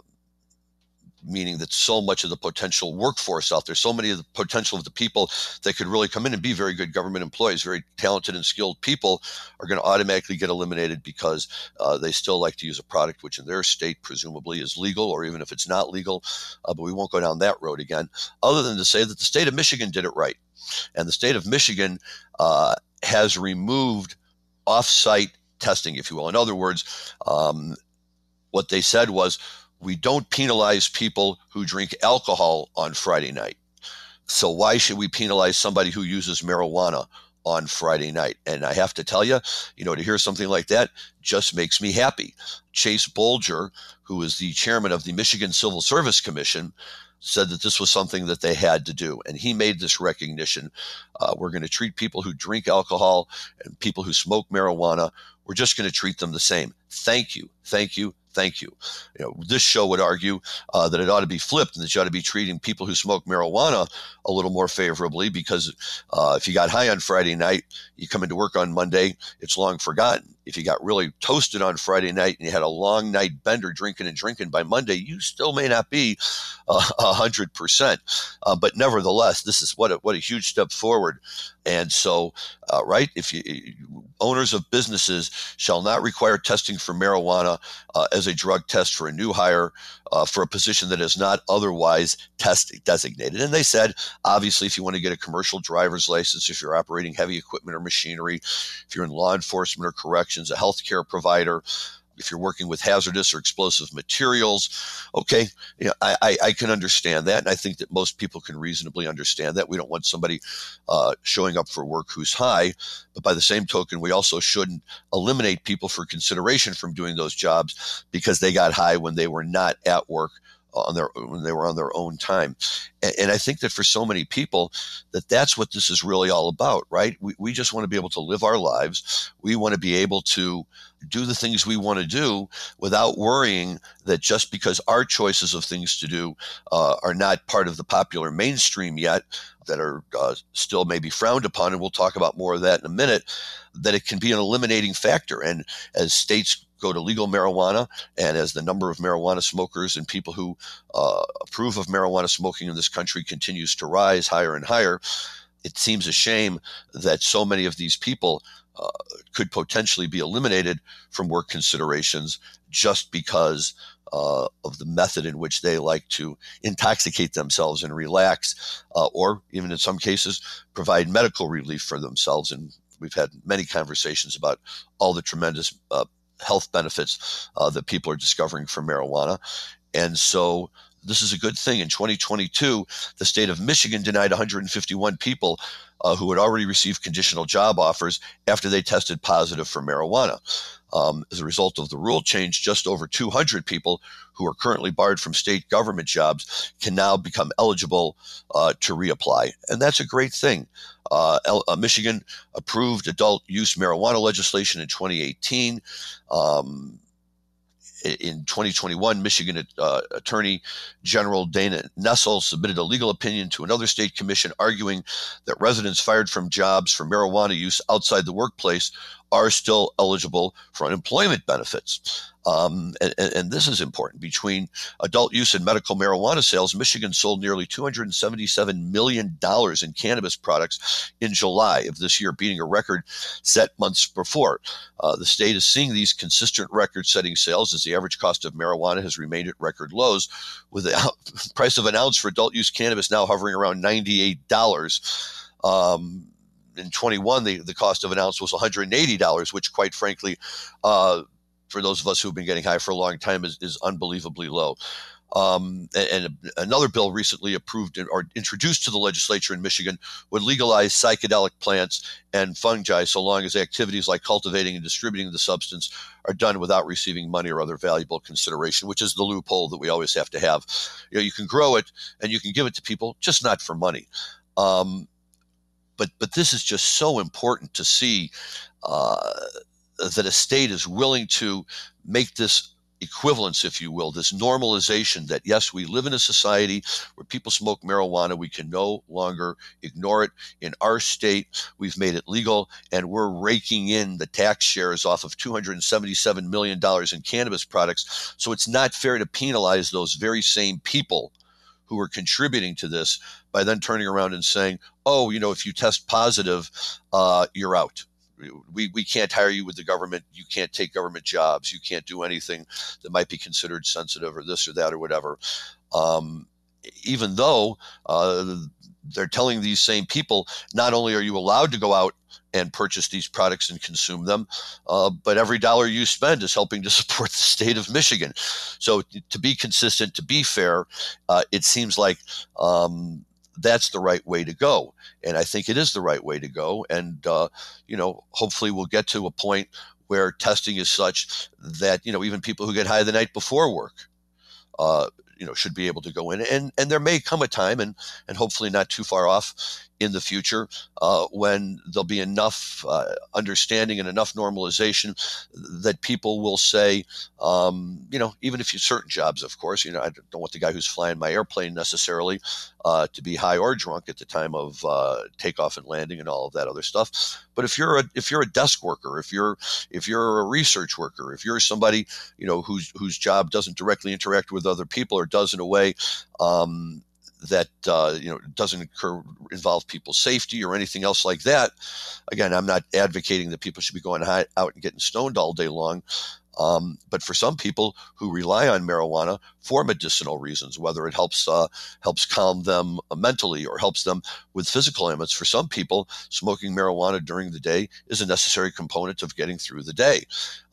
meaning that so much of the potential workforce out there, so many of the potential of the people that could really come in and be very good government employees, very talented and skilled people, are going to automatically get eliminated because uh, they still like to use a product which in their state presumably is legal, or even if it's not legal, uh, but we won't go down that road again, other than to say that the state of Michigan did it right. And the state of Michigan uh, has removed off-site testing, if you will. In other words, um, what they said was, we don't penalize people who drink alcohol on Friday night. So why should we penalize somebody who uses marijuana on Friday night? And I have to tell you, you know, to hear something like that just makes me happy. Chase Bolger, who is the chairman of the Michigan Civil Service Commission, said that this was something that they had to do. And he made this recognition. Uh, we're going to treat people who drink alcohol and people who smoke marijuana, we're just going to treat them the same. Thank you. Thank you. Thank you. You know, this show would argue uh, that it ought to be flipped and that you ought to be treating people who smoke marijuana a little more favorably, because uh, if you got high on Friday night, you come into work on Monday, it's long forgotten. If you got really toasted on Friday night and you had a long night bender drinking and drinking by Monday, you still may not be a uh, hundred percent. Uh, but nevertheless, this is what a, what a huge step forward. And so, uh, right, if you owners of businesses shall not require testing for marijuana uh, as a drug test for a new hire uh, for a position that is not otherwise test designated. And they said, obviously, if you want to get a commercial driver's license, if you're operating heavy equipment or machinery, if you're in law enforcement or corrections, a healthcare provider, if you're working with hazardous or explosive materials, okay, you know, I, I, I can understand that. And I think that most people can reasonably understand that. We don't want somebody uh, showing up for work who's high. But by the same token, we also shouldn't eliminate people for consideration from doing those jobs because they got high when they were not at work on their when they were on their own time. And, and I think that for so many people that that's what this is really all about, right? We, we just want to be able to live our lives. We want to be able to do the things we want to do without worrying that just because our choices of things to do uh, are not part of the popular mainstream yet, that are uh, still maybe frowned upon, and we'll talk about more of that in a minute, that it can be an eliminating factor. And as states go to legal marijuana, and as the number of marijuana smokers and people who uh, approve of marijuana smoking in this country continues to rise higher and higher, it seems a shame that so many of these people uh, could potentially be eliminated from work considerations just because uh, of the method in which they like to intoxicate themselves and relax, uh, or even in some cases provide medical relief for themselves. And we've had many conversations about all the tremendous uh, health benefits uh, that people are discovering from marijuana. And so this is a good thing. In twenty twenty-two, the state of Michigan denied one hundred fifty-one people uh, who had already received conditional job offers after they tested positive for marijuana. Um, as a result of the rule change, just over two hundred people who are currently barred from state government jobs can now become eligible uh, to reapply. And that's a great thing. Uh, uh, Michigan approved adult use marijuana legislation in twenty eighteen. Um, in twenty twenty-one, Michigan uh, Attorney General Dana Nessel submitted a legal opinion to another state commission arguing that residents fired from jobs for marijuana use outside the workplace are still eligible for unemployment benefits. Um, and, and this is important. Between adult use and medical marijuana sales, Michigan sold nearly two hundred seventy-seven million dollars in cannabis products in July of this year, beating a record set months before. Uh, the state is seeing these consistent record-setting sales as the average cost of marijuana has remained at record lows, with the price of an ounce for adult use cannabis now hovering around ninety-eight dollars. Um, in twenty-one, the, the cost of an ounce was one hundred eighty dollars, which quite frankly, uh, for those of us who've been getting high for a long time, is, is unbelievably low. Um, and, and another bill recently approved or introduced to the legislature in Michigan would legalize psychedelic plants and fungi so long as activities like cultivating and distributing the substance are done without receiving money or other valuable consideration, which is the loophole that we always have to have. You know, you can grow it and you can give it to people, just not for money. Um, but but this is just so important to see uh, that a state is willing to make this equivalence, if you will, this normalization that, yes, we live in a society where people smoke marijuana. We can no longer ignore it. In our state, we've made it legal, and we're raking in the tax shares off of two hundred seventy-seven million dollars in cannabis products. So it's not fair to penalize those very same people who are contributing to this by then turning around and saying, oh, you know, if you test positive, uh, you're out. We, we can't hire you with the government. You can't take government jobs. You can't do anything that might be considered sensitive or this or that or whatever. Um, even though uh, they're telling these same people, not only are you allowed to go out and purchase these products and consume them, uh, but every dollar you spend is helping to support the state of Michigan. So to be consistent, to be fair, uh, it seems like um, that's the right way to go. And I think it is the right way to go. And, uh, you know, hopefully we'll get to a point where testing is such that, you know, even people who get high the night before work, uh, you know, should be able to go in. And and there may come a time, and and hopefully not too far off in the future, uh, when there'll be enough uh, understanding and enough normalization that people will say, um, you know, even if you certain jobs, of course, you know, I don't want the guy who's flying my airplane necessarily uh, to be high or drunk at the time of uh, takeoff and landing and all of that other stuff. But if you're a if you're a desk worker, if you're if you're a research worker, if you're somebody, you know, whose whose job doesn't directly interact with other people or does in a way um, that uh, you know doesn't occur, involve people's safety or anything else like that. Again, I'm not advocating that people should be going high, out and getting stoned all day long. Um, but for some people who rely on marijuana for medicinal reasons, whether it helps uh, helps calm them mentally or helps them with physical ailments, for some people, smoking marijuana during the day is a necessary component of getting through the day.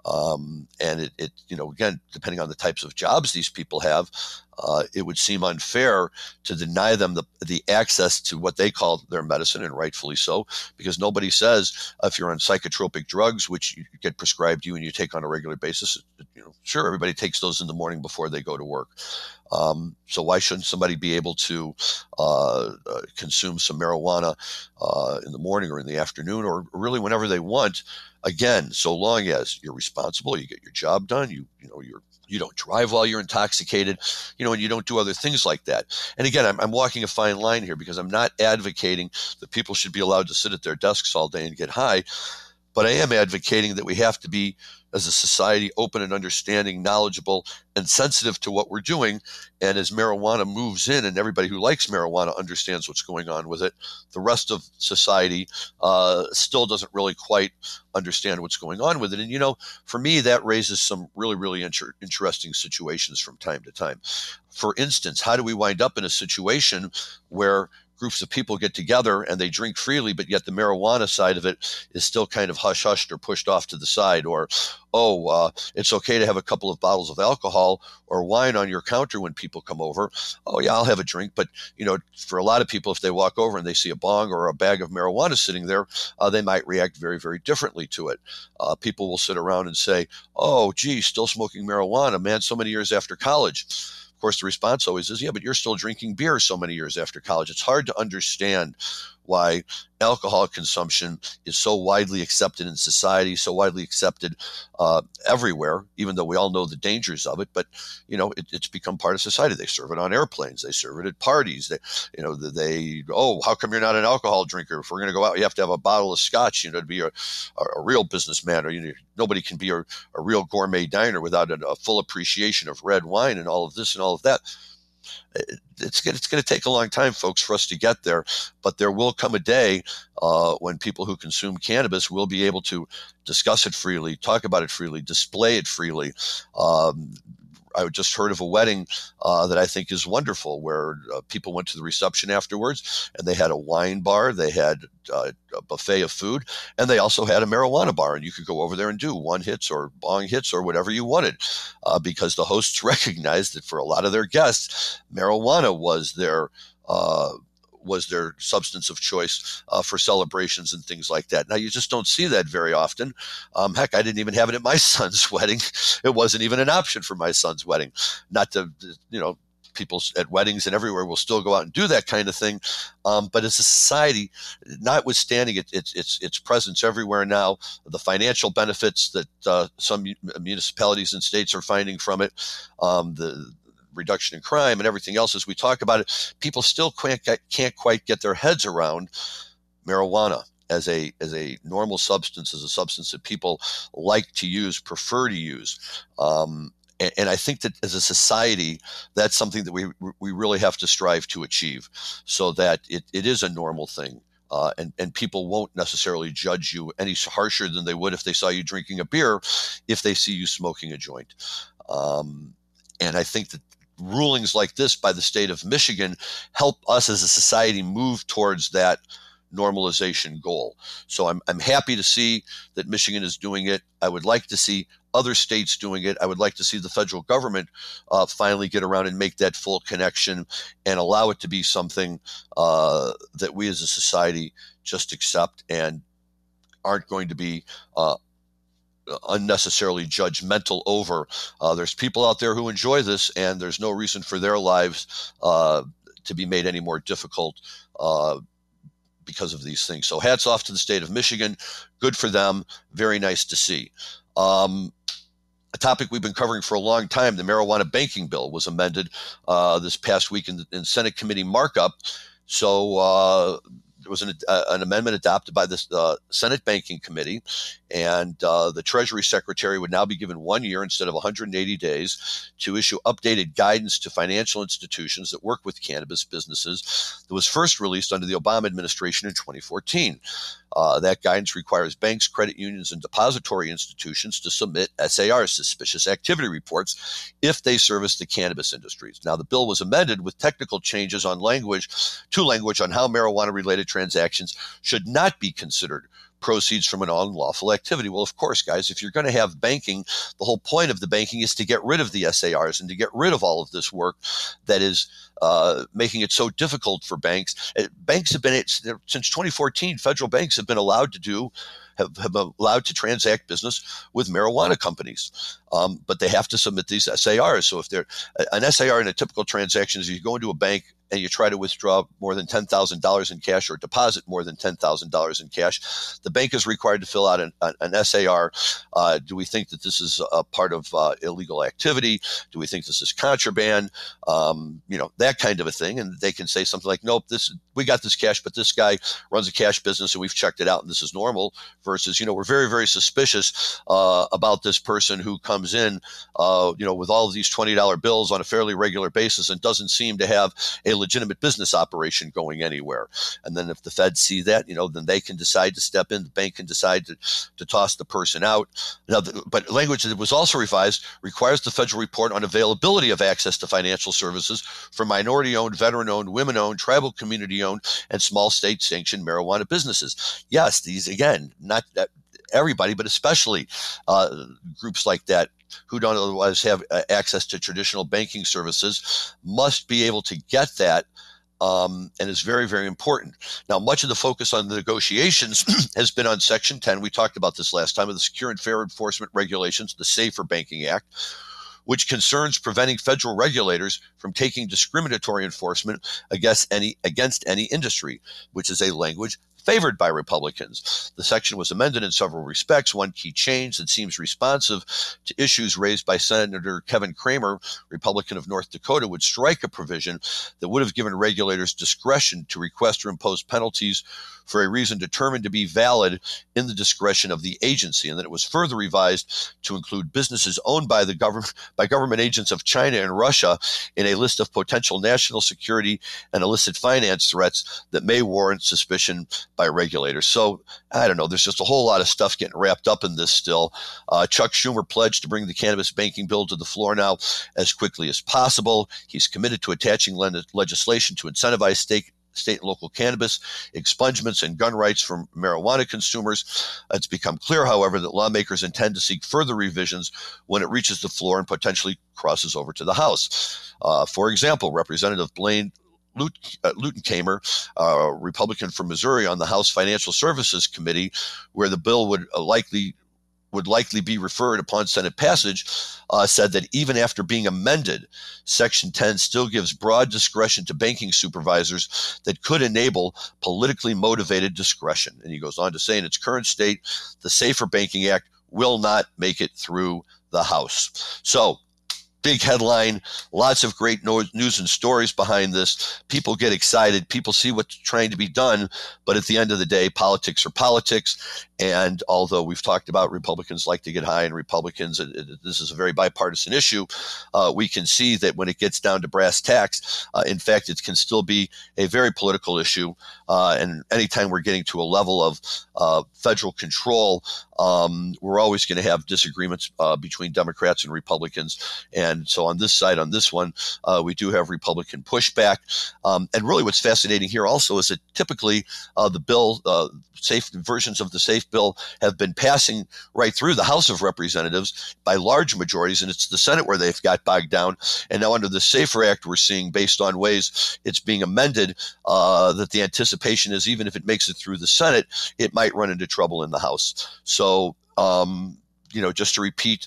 Um, and it, it, you know, again, depending on the types of jobs these people have, uh, it would seem unfair to deny them the, the access to what they call their medicine, and rightfully so, because nobody says uh, if you're on psychotropic drugs, which you get prescribed you and you take on a regular basis, you know, sure, everybody takes those in the morning before they go to work. Um, so why shouldn't somebody be able to uh, uh, consume some marijuana uh, in the morning or in the afternoon, or really whenever they want? Again, so long as you're responsible, you get your job done, you you know you're you don't drive while you're intoxicated, you know, and you don't do other things like that. And again, I'm, I'm walking a fine line here because I'm not advocating that people should be allowed to sit at their desks all day and get high, but I am advocating that we have to be, as a society, open and understanding, knowledgeable, and sensitive to what we're doing. And as marijuana moves in and everybody who likes marijuana understands what's going on with it, the rest of society uh, still doesn't really quite understand what's going on with it. And, you know, for me, that raises some really, really inter- interesting situations from time to time. For instance, how do we wind up in a situation where groups of people get together and they drink freely, but yet the marijuana side of it is still kind of hush-hushed or pushed off to the side? Or, oh, uh, it's okay to have a couple of bottles of alcohol or wine on your counter when people come over. Oh, yeah, I'll have a drink. But, you know, for a lot of people, if they walk over and they see a bong or a bag of marijuana sitting there, uh, they might react very, very differently to it. Uh, people will sit around and say, oh, gee, still smoking marijuana, man, so many years after college. Of course, the response always is, yeah, but you're still drinking beer so many years after college. It's hard to understand why alcohol consumption is so widely accepted in society, so widely accepted uh, everywhere, even though we all know the dangers of it. But, you know, it, it's become part of society. They serve it on airplanes. They serve it at parties. They, you know, they, oh, how come you're not an alcohol drinker? If we're going to go out, you have to have a bottle of scotch, you know, to be a, a, a real businessman. Or, you know, nobody can be a, a real gourmet diner without a, a full appreciation of red wine and all of this and all of that. It's, it's going to take a long time, folks, for us to get there, but there will come a day uh, when people who consume cannabis will be able to discuss it freely, talk about it freely, display it freely, um, I just heard of a wedding uh, that I think is wonderful, where uh, people went to the reception afterwards, and they had a wine bar, they had uh, a buffet of food, and they also had a marijuana bar, and you could go over there and do one hits or bong hits or whatever you wanted, uh, because the hosts recognized that for a lot of their guests, marijuana was their uh, was their substance of choice uh, for celebrations and things like that. Now, you just don't see that very often. Um, heck, I didn't even have it at my son's wedding. It wasn't even an option for my son's wedding. Not to, you know, people at weddings and everywhere will still go out and do that kind of thing. Um, but as a society, notwithstanding it, it's its its presence everywhere now, the financial benefits that uh, some municipalities and states are finding from it, um, the reduction in crime and everything else as we talk about it, people still can't, can't quite get their heads around marijuana as a as a normal substance, as a substance that people like to use, prefer to use. Um, and, and I think that as a society, that's something that we we really have to strive to achieve, so that it, it is a normal thing. Uh, and, and people won't necessarily judge you any harsher than they would if they saw you drinking a beer, if they see you smoking a joint. Um, and I think that rulings like this by the state of Michigan help us as a society move towards that normalization goal. So I'm I'm happy to see that Michigan is doing it. I would like to see other states doing it. I would like to see the federal government uh, finally get around and make that full connection and allow it to be something uh, that we as a society just accept and aren't going to be uh, unnecessarily judgmental over. Uh, there's people out there who enjoy this, and there's no reason for their lives uh, to be made any more difficult uh, because of these things. So hats off to the state of Michigan. Good for them. Very nice to see. Um, a topic we've been covering for a long time, the marijuana banking bill was amended uh, this past week in, the, in Senate committee markup. So uh, there was an, uh, an amendment adopted by the uh, Senate Banking Committee, and uh, the Treasury Secretary would now be given one year instead of one hundred eighty days to issue updated guidance to financial institutions that work with cannabis businesses that was first released under the Obama administration in twenty fourteen. Uh, that guidance requires banks, credit unions, and depository institutions to submit S A R, suspicious activity reports, if they service the cannabis industries. Now, the bill was amended with technical changes on language to language on how marijuana-related transactions should not be considered proceeds from an unlawful activity. Well, of course, guys, if you're going to have banking, the whole point of the banking is to get rid of the S A Rs and to get rid of all of this work that is uh, making it so difficult for banks. Banks have been, since twenty fourteen, federal banks have been allowed to do Have, have allowed to transact business with marijuana companies, um, but they have to submit these S A Rs. So if they're an S A R in a typical transaction is if you go into a bank and you try to withdraw more than ten thousand dollars in cash or deposit more than ten thousand dollars in cash, the bank is required to fill out an, an S A R. Uh, do we think that this is a part of uh, illegal activity? Do we think this is contraband? Um, you know, that kind of a thing. And they can say something like, nope, this we got this cash, but this guy runs a cash business and we've checked it out and this is normal. Versus, you know, we're very, very suspicious uh, about this person who comes in, uh, you know, with all of these twenty dollar bills on a fairly regular basis and doesn't seem to have a legitimate business operation going anywhere. And then if the feds see that, you know, then they can decide to step in. The bank can decide to, to toss the person out. Now, the, but language that was also revised requires the federal report on availability of access to financial services for minority-owned, veteran-owned, women-owned, tribal community-owned, and small state-sanctioned marijuana businesses. Yes, these, again, not that everybody, but especially uh, groups like that who don't otherwise have uh, access to traditional banking services must be able to get that, um, and is very, very important. Now, much of the focus on the negotiations has been on Section ten. We talked about this last time, of the Secure and Fair Enforcement Regulations, the Safer Banking Act, which concerns preventing federal regulators from taking discriminatory enforcement against any against any industry, which is a language favored by Republicans. The section was amended in several respects. One key change that seems responsive to issues raised by Senator Kevin Cramer, Republican of North Dakota, would strike a provision that would have given regulators discretion to request or impose penalties for a reason determined to be valid in the discretion of the agency, and then it was further revised to include businesses owned by the government by government agents of China and Russia in a list of potential national security and illicit finance threats that may warrant suspicion by regulators. So I don't know. There's just a whole lot of stuff getting wrapped up in this still. Uh, Chuck Schumer pledged to bring the cannabis banking bill to the floor now as quickly as possible. He's committed to attaching le- legislation to incentivize state state and local cannabis expungements and gun rights for marijuana consumers. It's become clear, however, that lawmakers intend to seek further revisions when it reaches the floor and potentially crosses over to the House. Uh, for example, Representative Blaine Luetkemer, uh, Republican from Missouri, on the House Financial Services Committee, where the bill would uh, likely would likely be referred upon Senate passage, uh, said that even after being amended, Section ten still gives broad discretion to banking supervisors that could enable politically motivated discretion. And he goes on to say, in its current state, the Safer Banking Act will not make it through the House. So, big headline, lots of great news and stories behind this. People get excited. People see what's trying to be done. But at the end of the day, politics are politics. And although we've talked about Republicans like to get high and Republicans, it, it, this is a very bipartisan issue, uh, we can see that when it gets down to brass tacks, uh, in fact, it can still be a very political issue. Uh, and anytime we're getting to a level of uh, federal control, um, we're always going to have disagreements uh, between Democrats and Republicans. And so on this side, on this one, uh, we do have Republican pushback. Um, and really what's fascinating here also is that typically uh, the bill, uh, safe versions of the SAFE bill have been passing right through the House of Representatives by large majorities, and it's the Senate where they've got bogged down. And now under the SAFER Act, we're seeing, based on ways it's being amended, uh, that the anticipation is even if it makes it through the Senate, it might run into trouble in the House. So, um, you know, just to repeat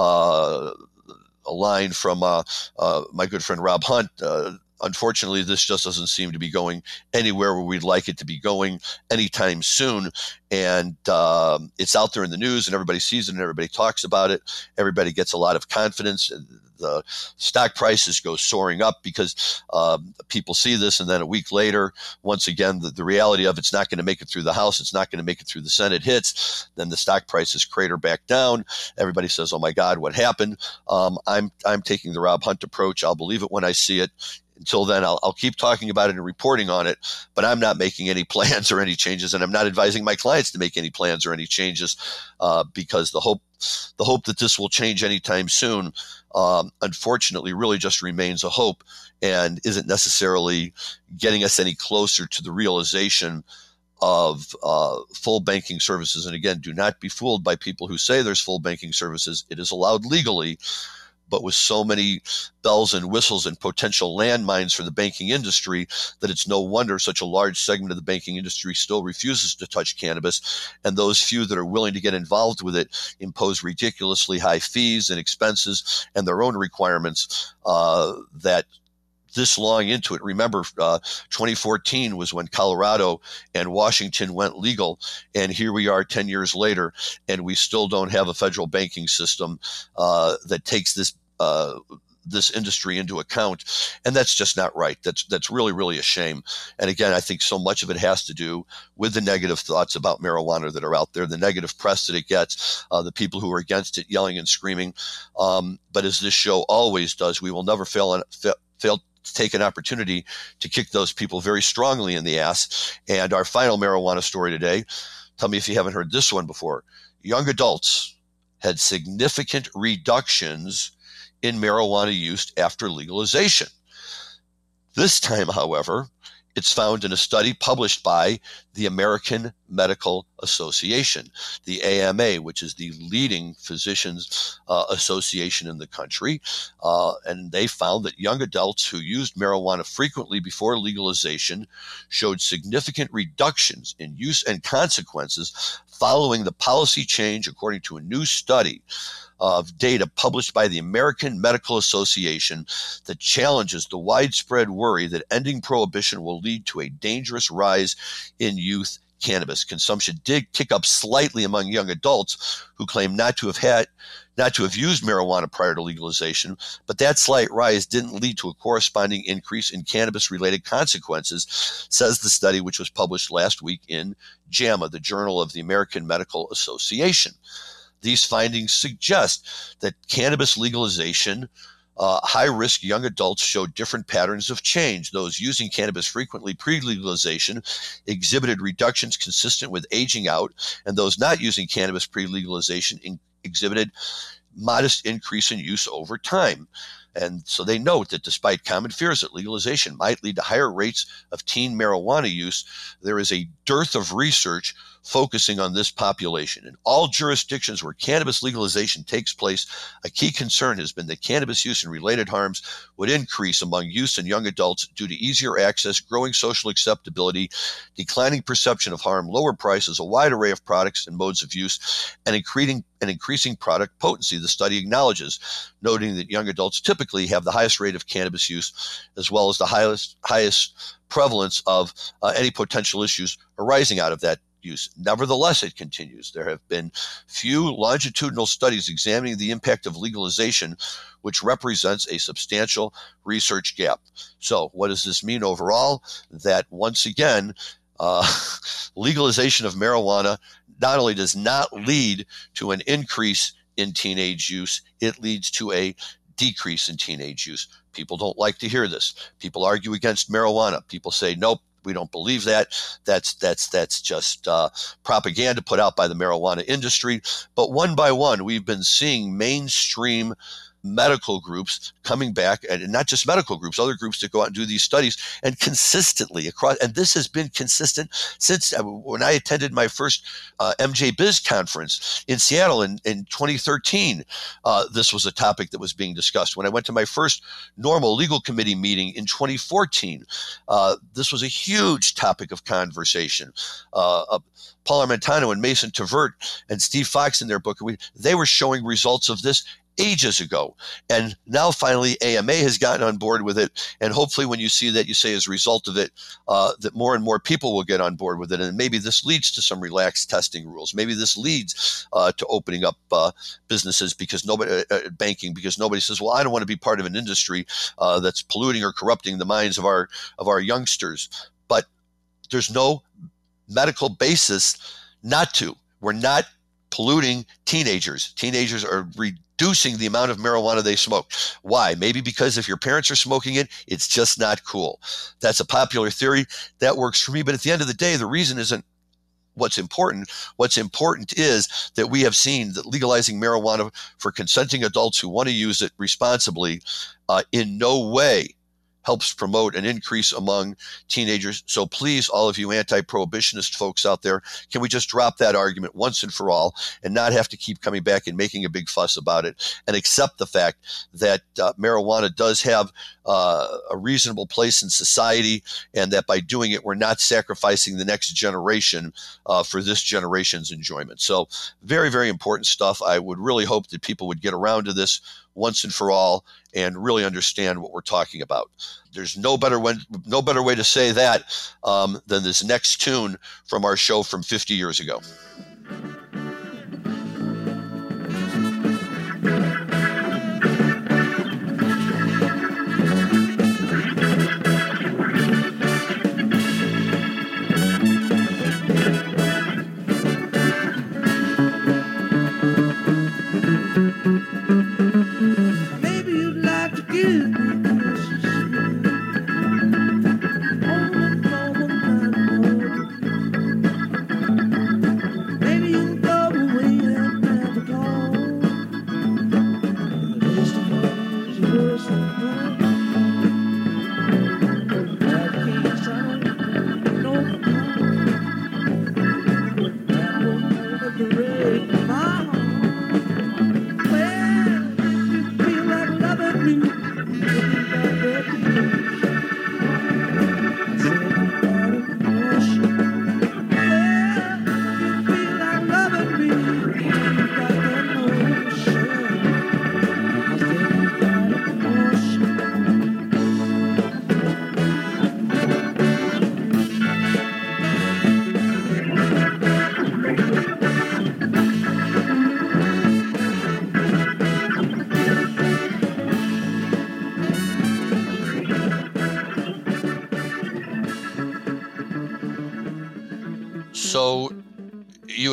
uh, a line from uh, uh, my good friend Rob Hunt, uh, unfortunately, this just doesn't seem to be going anywhere where we'd like it to be going anytime soon. And um, it's out there in the news and everybody sees it and everybody talks about it. Everybody gets a lot of confidence. The stock prices go soaring up because um, people see this, and then a week later, once again, the, the reality of it's not going to make it through the House, it's not going to make it through the Senate hits, then the stock prices crater back down. Everybody says, oh my God, what happened? Um, I'm, I'm taking the Rob Hunt approach. I'll believe it when I see it. Until then, I'll, I'll keep talking about it and reporting on it, but I'm not making any plans or any changes, and I'm not advising my clients to make any plans or any changes uh, because the hope the hope that this will change anytime soon, um, unfortunately, really just remains a hope and isn't necessarily getting us any closer to the realization of uh, full banking services. And again, do not be fooled by people who say there's full banking services. It is allowed legally, but with so many bells and whistles and potential landmines for the banking industry that it's no wonder such a large segment of the banking industry still refuses to touch cannabis. And those few that are willing to get involved with it impose ridiculously high fees and expenses and their own requirements uh, that this long into it. Remember, uh, twenty fourteen was when Colorado and Washington went legal, and here we are ten years later, and we still don't have a federal banking system uh, that takes this uh, this industry into account, and that's just not right. That's that's really, really a shame. And again, I think so much of it has to do with the negative thoughts about marijuana that are out there, the negative press that it gets, uh, the people who are against it yelling and screaming. Um, but as this show always does, we will never fail on, fa- fail to take an opportunity to kick those people very strongly in the ass. And our final marijuana story today, tell me if you haven't heard this one before. Young adults had significant reductions in marijuana use after legalization. This time, however, it's found in a study published by the American Medical Association, the A M A, which is the leading physicians uh, association in the country. Uh, and they found that young adults who used marijuana frequently before legalization showed significant reductions in use and consequences following the policy change, according to a new study of data published by the American Medical Association that challenges the widespread worry that ending prohibition will lead to a dangerous rise in youth cannabis consumption. Did kick up slightly among young adults who claim not to have had not to have used marijuana prior to legalization, but that slight rise didn't lead to a corresponding increase in cannabis-related consequences, says the study, which was published last week in JAMA, the Journal of the American Medical Association. These findings suggest that cannabis legalization Uh, high-risk young adults showed different patterns of change. Those using cannabis frequently pre-legalization exhibited reductions consistent with aging out, and those not using cannabis pre-legalization in- exhibited modest increase in use over time. And so they note that despite common fears that legalization might lead to higher rates of teen marijuana use, there is a dearth of research focusing on this population. In all jurisdictions where cannabis legalization takes place, a key concern has been that cannabis use and related harms would increase among youth and young adults due to easier access, growing social acceptability, declining perception of harm, lower prices, a wide array of products and modes of use, and increasing, and increasing product potency, the study acknowledges, noting that young adults typically have the highest rate of cannabis use as well as the highest, highest prevalence of uh, any potential issues arising out of that use. Nevertheless, it continues, there have been few longitudinal studies examining the impact of legalization, which represents a substantial research gap. So what does this mean overall? That once again, uh, legalization of marijuana not only does not lead to an increase in teenage use, it leads to a decrease in teenage use. People don't like to hear this. People argue against marijuana. People say, nope, we don't believe that. That's that's that's just uh, propaganda put out by the marijuana industry. But one by one, we've been seeing mainstream medical groups coming back, and not just medical groups, other groups that go out and do these studies, and consistently across, and this has been consistent since uh, when I attended my first uh, M J Biz conference in Seattle in, in twenty thirteen, uh, this was a topic that was being discussed. When I went to my first normal legal committee meeting in twenty fourteen, uh, this was a huge topic of conversation. Uh, uh, Paul Armentano and Mason Tvert and Steve Fox in their book, we, they were showing results of this ages ago. And now finally A M A has gotten on board with it. And hopefully when you see that, you say as a result of it, uh, that more and more people will get on board with it. And maybe this leads to some relaxed testing rules. Maybe this leads uh, to opening up uh, businesses because nobody, uh, banking, because nobody says, well, I don't want to be part of an industry uh, that's polluting or corrupting the minds of our, of our youngsters. But there's no medical basis not to. We're not polluting teenagers. Teenagers are reducing the amount of marijuana they smoke. Why? Maybe because if your parents are smoking it, it's just not cool. That's a popular theory. That works for me. But at the end of the day, the reason isn't what's important. What's important is that we have seen that legalizing marijuana for consenting adults who want to use it responsibly uh, in no way helps promote an increase among teenagers. So please, all of you anti-prohibitionist folks out there, can we just drop that argument once and for all and not have to keep coming back and making a big fuss about it, and accept the fact that uh, marijuana does have uh, a reasonable place in society, and that by doing it, we're not sacrificing the next generation uh, for this generation's enjoyment. So very, very important stuff. I would really hope that people would get around to this once and for all and really understand what we're talking about. There's no better way, no better way to say that um, than this next tune from our show from fifty years ago. Maybe you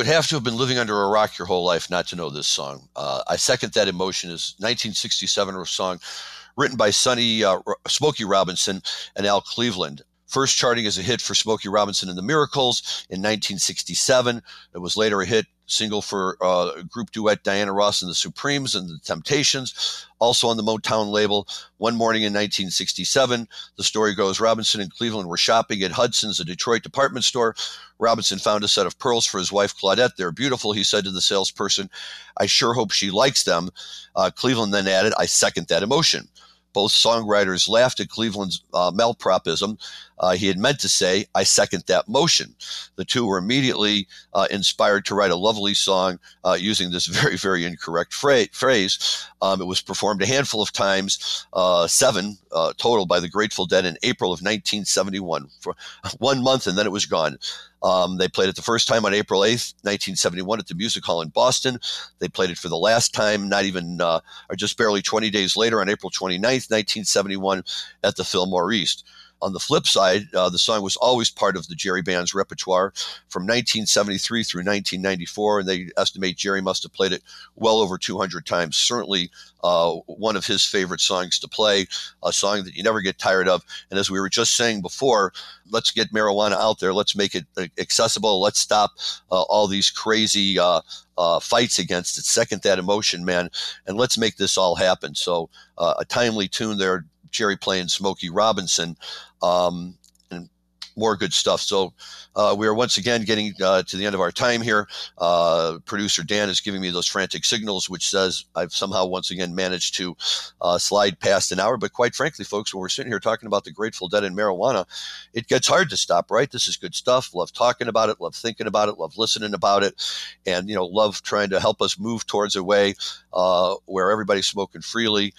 have to have been living under a rock your whole life not to know this song. Uh, I Second That Emotion is nineteen sixty-seven song written by Sonny uh, Smokey Robinson and Al Cleveland. First charting as a hit for Smokey Robinson and the Miracles in nineteen sixty-seven. It was later a hit single for uh, group duet Diana Ross and the Supremes and the Temptations, also on the Motown label. One morning in nineteen sixty-seven, the story goes, Robinson and Cleveland were shopping at Hudson's, a Detroit department store. Robinson found a set of pearls for his wife, Claudette. They're beautiful, he said to the salesperson. I sure hope she likes them. Uh, Cleveland then added, I second that emotion. Both songwriters laughed at Cleveland's uh, malpropism. Uh, he had meant to say, I second that motion. The two were immediately uh, inspired to write a lovely song uh, using this very, very incorrect fra- phrase. Um, it was performed a handful of times, uh, seven uh, total, by the Grateful Dead in April of nineteen seventy-one, for one month, and then it was gone. Um, they played it the first time on April eighth, nineteen seventy-one at the Music Hall in Boston. They played it for the last time, not even, uh, or just barely twenty days later on April twenty-ninth, nineteen seventy-one at the Fillmore East. On the flip side, uh, the song was always part of the Jerry Band's repertoire from nineteen seventy-three through nineteen ninety-four, and they estimate Jerry must have played it well over two hundred times. Certainly uh, one of his favorite songs to play, a song that you never get tired of. And as we were just saying before, let's get marijuana out there. Let's make it accessible. Let's stop uh, all these crazy uh, uh, fights against it. Second that emotion, man, and let's make this all happen. So uh, a timely tune there, Jerry playing Smokey Robinson, um, and more good stuff. So uh, we are once again getting uh, to the end of our time here. Uh, producer Dan is giving me those frantic signals, which says I've somehow once again managed to uh, slide past an hour. But quite frankly, folks, when we're sitting here talking about the Grateful Dead and marijuana, it gets hard to stop, right? This is good stuff. Love talking about it, love thinking about it, love listening about it, and, you know, love trying to help us move towards a way uh, where everybody's smoking freely.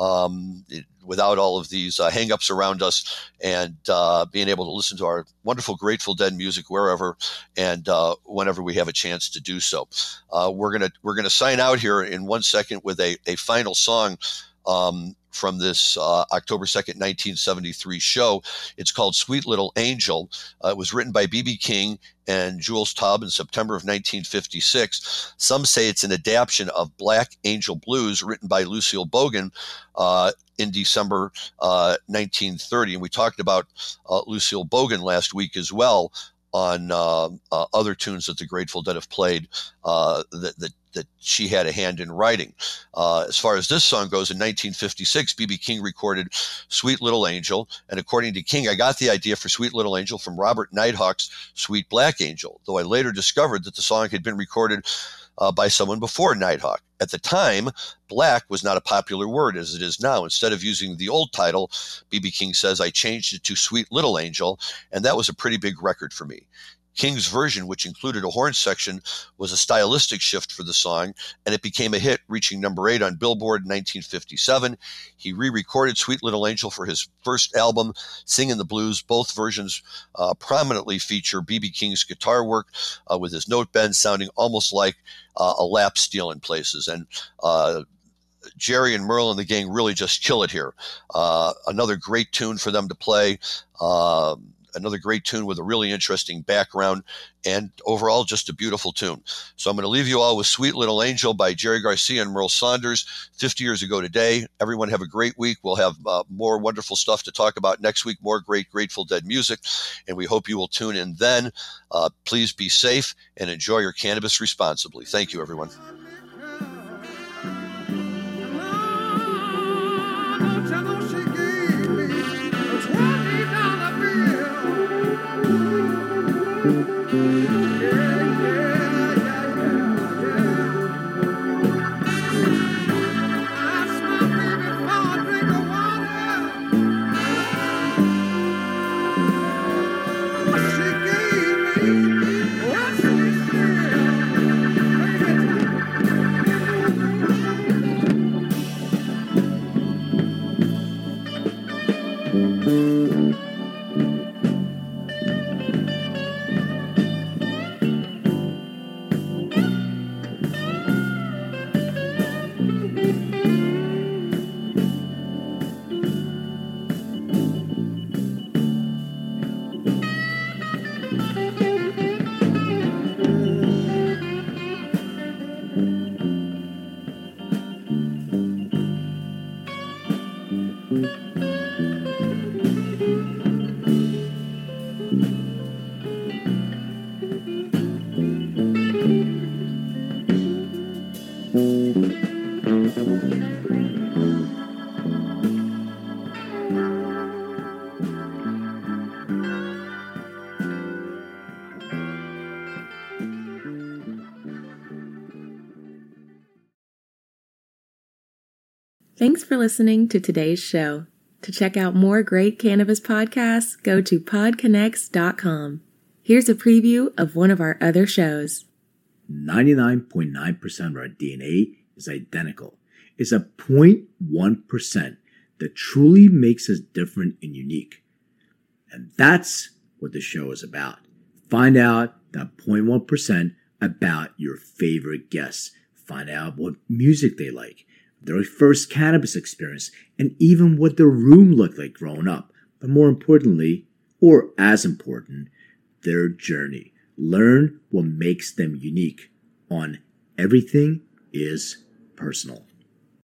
Um, it, without all of these uh, hang-ups around us, and uh, being able to listen to our wonderful Grateful Dead music wherever and uh, whenever we have a chance to do so. Uh, we're gonna we're gonna sign out here in one second with a, a final song um, from this uh, October second, nineteen seventy-three show. It's called Sweet Little Angel. Uh, it was written by B B King and Jules Taub in September of nineteen fifty-six. Some say it's an adaptation of Black Angel Blues, written by Lucille Bogan uh, in December uh, nineteen thirty. And we talked about uh, Lucille Bogan last week as well on uh, uh, other tunes that the Grateful Dead have played uh, that, that that she had a hand in writing. Uh, as far as this song goes, in nineteen fifty-six, B B King recorded Sweet Little Angel. And according to King, I got the idea for Sweet Little Angel from Robert Nighthawk's Sweet Black Angel, though I later discovered that the song had been recorded uh, by someone before Nighthawk. At the time, black was not a popular word as it is now. Instead of using the old title, B B King says, I changed it to Sweet Little Angel, and that was a pretty big record for me. King's version, which included a horn section, was a stylistic shift for the song, and it became a hit, reaching number eight on Billboard in nineteen fifty-seven. He re-recorded Sweet Little Angel for his first album, Singin' the Blues. Both versions uh, prominently feature B B King's guitar work, uh, with his note bend sounding almost like uh, a lap steel in places. And uh, Jerry and Merle and the gang really just kill it here. Uh, another great tune for them to play. Uh, Another great tune with a really interesting background, and overall just a beautiful tune. So I'm going to leave you all with Sweet Little Angel by Jerry Garcia and Merle Saunders, fifty years ago today. Everyone have a great week. We'll have uh, more wonderful stuff to talk about next week, more great Grateful Dead music, and we hope you will tune in then. Uh, please be safe and enjoy your cannabis responsibly. Thank you, everyone. Thanks for listening to today's show. To check out more great cannabis podcasts, go to pod connects dot com. Here's a preview of one of our other shows. ninety-nine point nine percent of our D N A is identical. It's a zero point one percent that truly makes us different and unique. And that's what the show is about. Find out that zero point one percent about your favorite guests. Find out what music they like, their first cannabis experience, and even what their room looked like growing up. But more importantly, or as important, their journey. Learn what makes them unique on Everything is Personal.